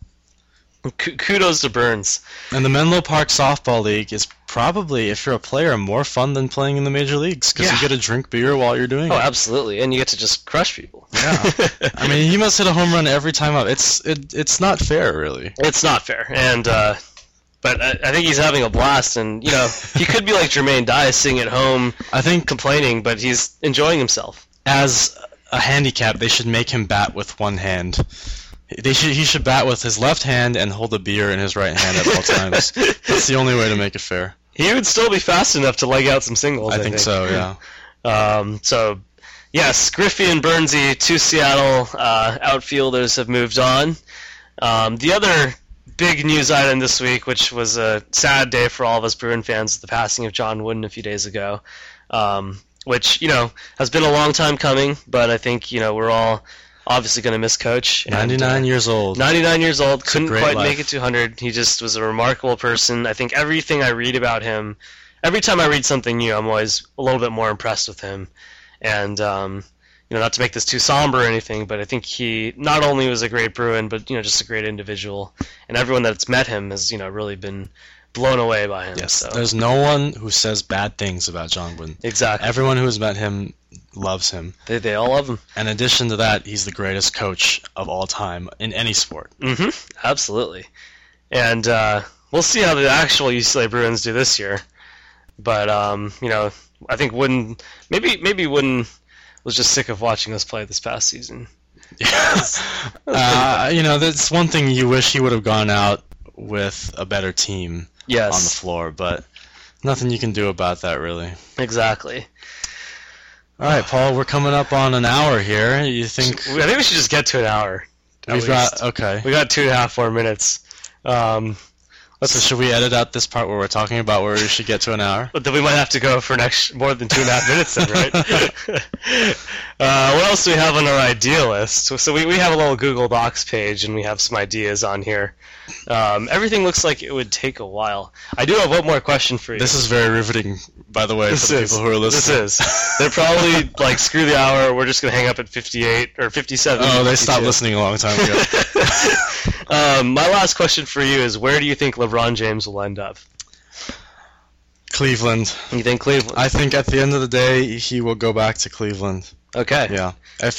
kudos to Burns. And the Menlo Park Softball League is probably, if you're a player, more fun than playing in the major leagues because you get to drink beer while you're doing it. Oh, absolutely, and you get to just crush people. Yeah, I mean, he must hit a home run every time up. It's not fair, really. It's not fair, and but I think he's having a blast, and he could be like Jermaine Dice sitting at home, I think, complaining, but he's enjoying himself. As a handicap, they should make him bat with one hand. He should bat with his left hand and hold a beer in his right hand at all times. That's the only way to make it fair. He would still be fast enough to leg out some singles. I think so, yeah. So, yes, Griffey and Burnsy, two Seattle outfielders, have moved on. The other big news item this week, which was a sad day for all of us Bruin fans, is the passing of John Wooden a few days ago, which, has been a long time coming, but I think, we're all obviously going to miss Coach. 99 years old. 99 years old. Couldn't quite life. make it to 100. He just was a remarkable person. I think everything I read about him, every time I read something new, I'm always a little bit more impressed with him. And, not to make this too somber or anything, but I think he not only was a great Bruin, but, just a great individual. And everyone that's met him has, really been blown away by him. Yes, so. There's no one who says bad things about John Wooden. Exactly. Everyone who has met him loves him. They all love him. In addition to that, he's the greatest coach of all time in any sport. Mm-hmm. Absolutely. And we'll see how the actual UCLA Bruins do this year. But, I think Wooden, maybe Wooden was just sick of watching us play this past season. That's one thing you wish he would have gone out with a better team on the floor, but nothing you can do about that, really. Exactly. All right, Paul, we're coming up on an hour here. You think? I think we should just get to an hour. We got 2.5 more minutes. So should we edit out this part where we're talking about where we should get to an hour? But then we might have to go for more than 2.5 minutes then, right? What else do we have on our idea list? So we have a little Google Docs page, and we have some ideas on here. Everything looks like it would take a while. I do have one more question for you. This is very riveting, by the way, for the people who are listening. This is. They're probably like, screw the hour, we're just going to hang up at 58 or 57. Oh, they stopped listening a long time ago. My last question for you is, where do you think LeBron James will end up? Cleveland. You think Cleveland? I think at the end of the day, he will go back to Cleveland. Okay. Yeah. I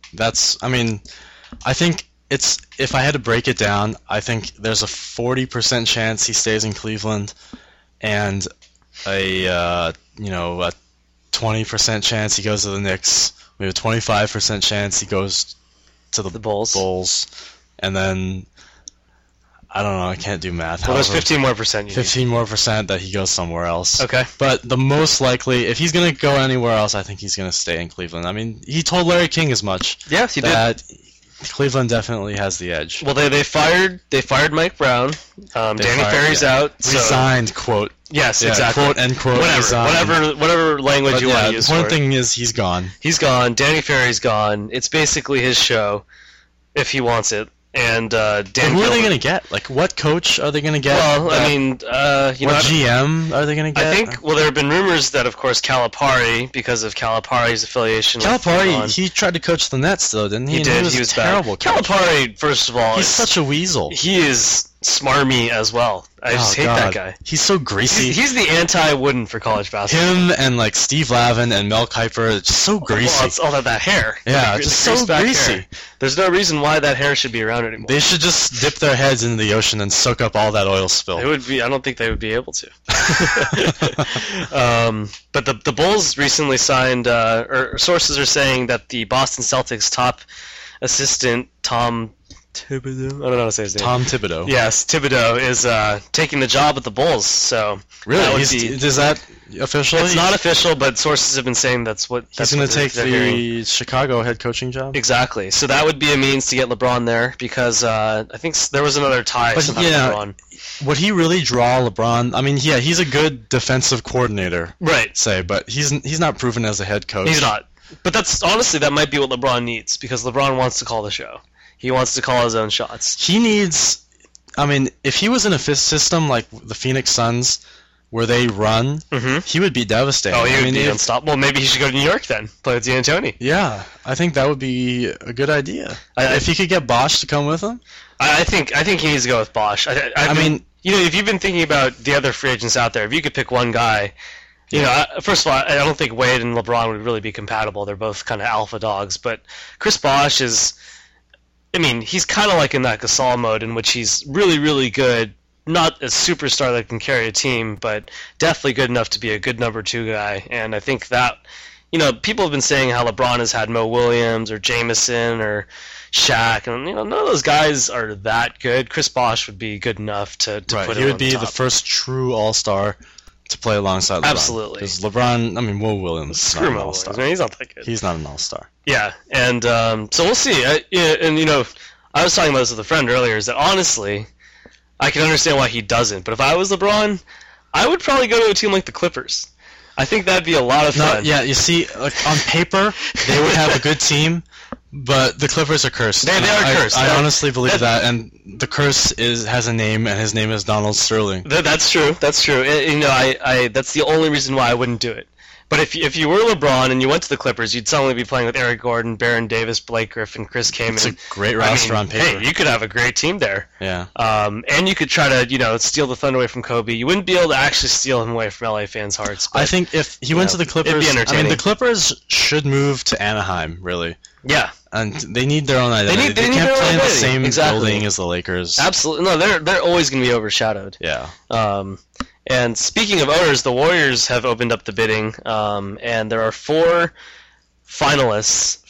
think if I had to break it down, I think there's a 40% chance he stays in Cleveland, and a 20% chance he goes to the Knicks. Maybe a 25% chance he goes to the Bulls, and then I don't know. I can't do math. Well, there's 15 more percent. 15 more percent that he goes somewhere else. Okay. But the most likely, if he's going to go anywhere else, I think he's going to stay in Cleveland. I mean, he told Larry King as much. Yes, he did. Cleveland definitely has the edge. Well, they fired Mike Brown. Danny Ferry's out. Resigned, quote. Yes, exactly. Quote, end quote, whatever language you want to use for it. The important thing is he's gone. He's gone. Danny Ferry's gone. It's basically his show, if he wants it. And Dan who are they going to get? Like, what coach are they going to get? Well, what GM are they going to get? I think, there have been rumors that, of course, Calipari, because of Calipari's affiliation with he tried to coach the Nets, though, didn't he? He did. He was terrible. Calipari, first of all... He's such a weasel. He is smarmy as well. I just hate that guy. He's so greasy. He's the anti-Wooden for college basketball. Him and, like, Steve Lavin and Mel Kiper, it's just so greasy. Well, it's all that hair. Yeah, just so greasy. Hair. There's no reason why that hair should be around anymore. They should just dip their heads into the ocean and soak up all that oil spill. I don't think they would be able to. But the Bulls recently signed, or sources are saying that the Boston Celtics top assistant, Tom Thibodeau? I don't know how to say his name. Tom Thibodeau. Yes, Thibodeau is taking the job at the Bulls. So really, is that official? It's not official, but sources have been saying that's he's going to take the Chicago head coaching job. Exactly. So that would be a means to get LeBron there because I think there was another tie. But LeBron. Would he really draw LeBron? I mean, yeah, he's a good defensive coordinator, right? But he's not proven as a head coach. He's not. But that might be what LeBron needs because LeBron wants to call the show. He wants to call his own shots. He needs... I mean, if he was in a system like the Phoenix Suns, where they run, he would be devastating. Oh, he would be unstoppable. Well, maybe he should go to New York then, play with D'Antoni. Yeah, I think that would be a good idea. If he could get Bosch to come with him? I think he needs to go with Bosch. I mean... if you've been thinking about the other free agents out there, if you could pick one guy... first of all, I don't think Wade and LeBron would really be compatible. They're both kind of alpha dogs. But Chris Bosh is... I mean, he's kind of like in that Gasol mode in which he's really, really good. Not a superstar that can carry a team, but definitely good enough to be a good number 2 guy. And I think that, people have been saying how LeBron has had Mo Williams or Jameson or Shaq, and none of those guys are that good. Chris Bosh would be good enough to put him on top. He would be the first true All-Star to play alongside LeBron. Absolutely. Because LeBron, Will Williams is not an all-star. Man, he's not that good. He's not an all-star. Yeah, and so we'll see. I was talking about this with a friend earlier, is that honestly, I can understand why he doesn't. But if I was LeBron, I would probably go to a team like the Clippers. I think that'd be a lot of fun. Yeah, you see, like, on paper, they would have a good team, but the Clippers are cursed. They are cursed. I honestly believe that, and the curse has a name, and his name is Donald Sterling. That's true. That's true. That's the only reason why I wouldn't do it. But if you were LeBron and you went to the Clippers, you'd suddenly be playing with Eric Gordon, Baron Davis, Blake Griffin, Chris Kaman. It's a great roster on paper. Hey, you could have a great team there. Yeah. And you could try to, steal the thunder away from Kobe. You wouldn't be able to actually steal him away from LA fans' hearts. But, I think if he went to the Clippers, it'd be entertaining. the Clippers should move to Anaheim, really. Yeah. And they need their own identity. They can't play in the same building as the Lakers. Absolutely. No, they're always going to be overshadowed. Yeah. And speaking of owners, the Warriors have opened up the bidding, and there are 4 finalists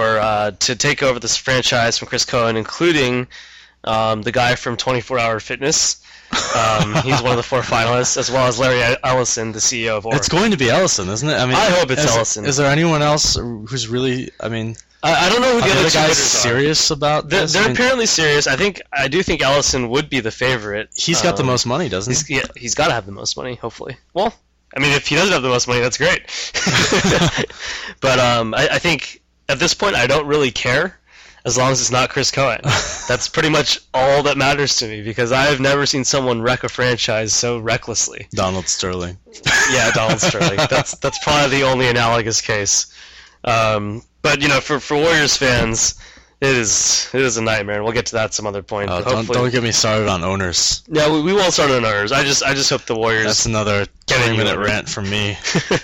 to take over this franchise from Chris Cohen, including the guy from 24 Hour Fitness. He's one of the 4 finalists, as well as Larry Ellison, the CEO of Orange. It's going to be Ellison, isn't it? I hope it's Ellison. Is there anyone else who's really? I don't know who the other guys are serious about this. They're apparently serious. I do think Ellison would be the favorite. He's got the most money, doesn't he? Yeah, he's got to have the most money, hopefully. Well, if he doesn't have the most money, that's great. But I think at this point, I don't really care as long as it's not Chris Cohen. That's pretty much all that matters to me because I have never seen someone wreck a franchise so recklessly. Donald Sterling. Yeah, Donald Sterling. That's probably the only analogous case. But for Warriors fans, it is a nightmare, and we'll get to that some other point. Don't get me started on owners. Yeah, we won't start on owners. I just hope the Warriors. That's another 20-minute rant from me.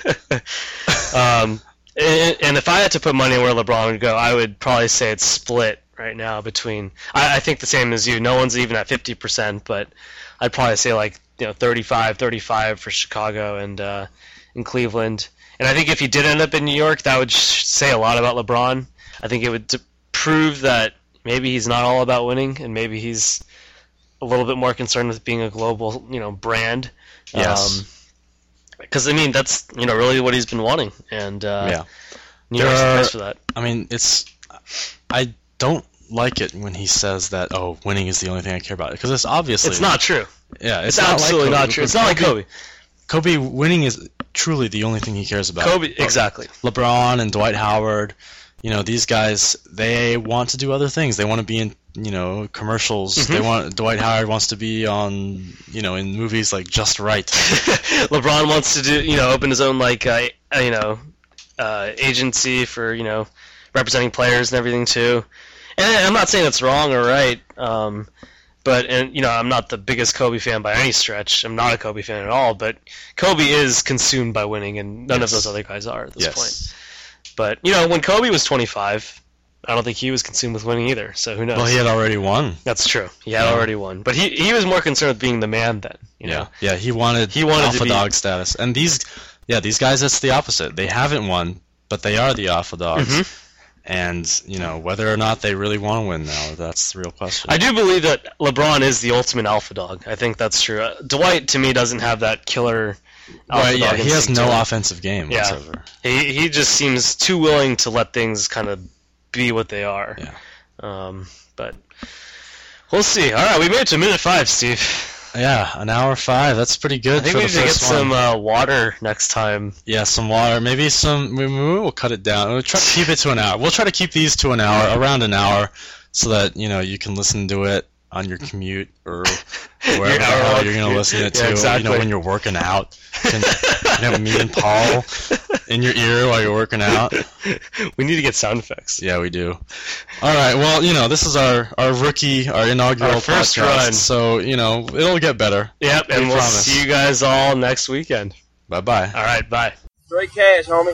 And if I had to put money where LeBron would go, I would probably say it's split right now between. I think the same as you. No one's even at 50%, but I'd probably say 35 for Chicago and in Cleveland. And I think if he did end up in New York, that would say a lot about LeBron. I think it would prove that maybe he's not all about winning, and maybe he's a little bit more concerned with being a global, brand. Yes. Because that's really what he's been wanting, and New York's the place for that. I don't like it when he says that, oh, winning is the only thing I care about. Because it's obviously... It's not true. Yeah, it's absolutely not true. It's not like Kobe. Kobe, winning is truly the only thing he cares about. Kobe, exactly. LeBron and Dwight Howard, these guys, they want to do other things. They want to be in, commercials. Mm-hmm. Dwight Howard wants to be on, in movies like Just Right. LeBron wants to do, open his own, agency for, representing players and everything, too. And I'm not saying it's wrong or right, but I'm not the biggest Kobe fan by any stretch. I'm not a Kobe fan at all, but Kobe is consumed by winning, and none of those other guys are at this point. But, when Kobe was 25, I don't think he was consumed with winning either, so who knows? Well, he had already won. That's true. He had already won. But he was more concerned with being the man then, know? Yeah, he wanted alpha dog status. And these guys, it's the opposite. They haven't won, but they are the alpha dogs. Mm-hmm. And, whether or not they really want to win now, that's the real question. I do believe that LeBron is the ultimate alpha dog. I think that's true. Dwight, to me, doesn't have that killer alpha dog. He has no offensive game whatsoever. He just seems too willing to let things kind of be what they are. Yeah. But we'll see. All right, we made it to minute 5, Steve. Yeah, an hour 5. That's pretty good. I think we need to get some water next time. Yeah, some water. Maybe we'll cut it down. We'll try to keep it to an hour. We'll try to keep these to an hour, around an hour, so that you can listen to it on your commute or wherever you're going to listen to it to. Exactly. When you're working out. You have me and Paul in your ear while you're working out. We need to get sound effects. Yeah, we do. All right. Well, this is our inaugural first podcast, run. so it'll get better. Yep, and we'll see you guys all next weekend. Bye-bye. All right, bye. Straight cash, homie.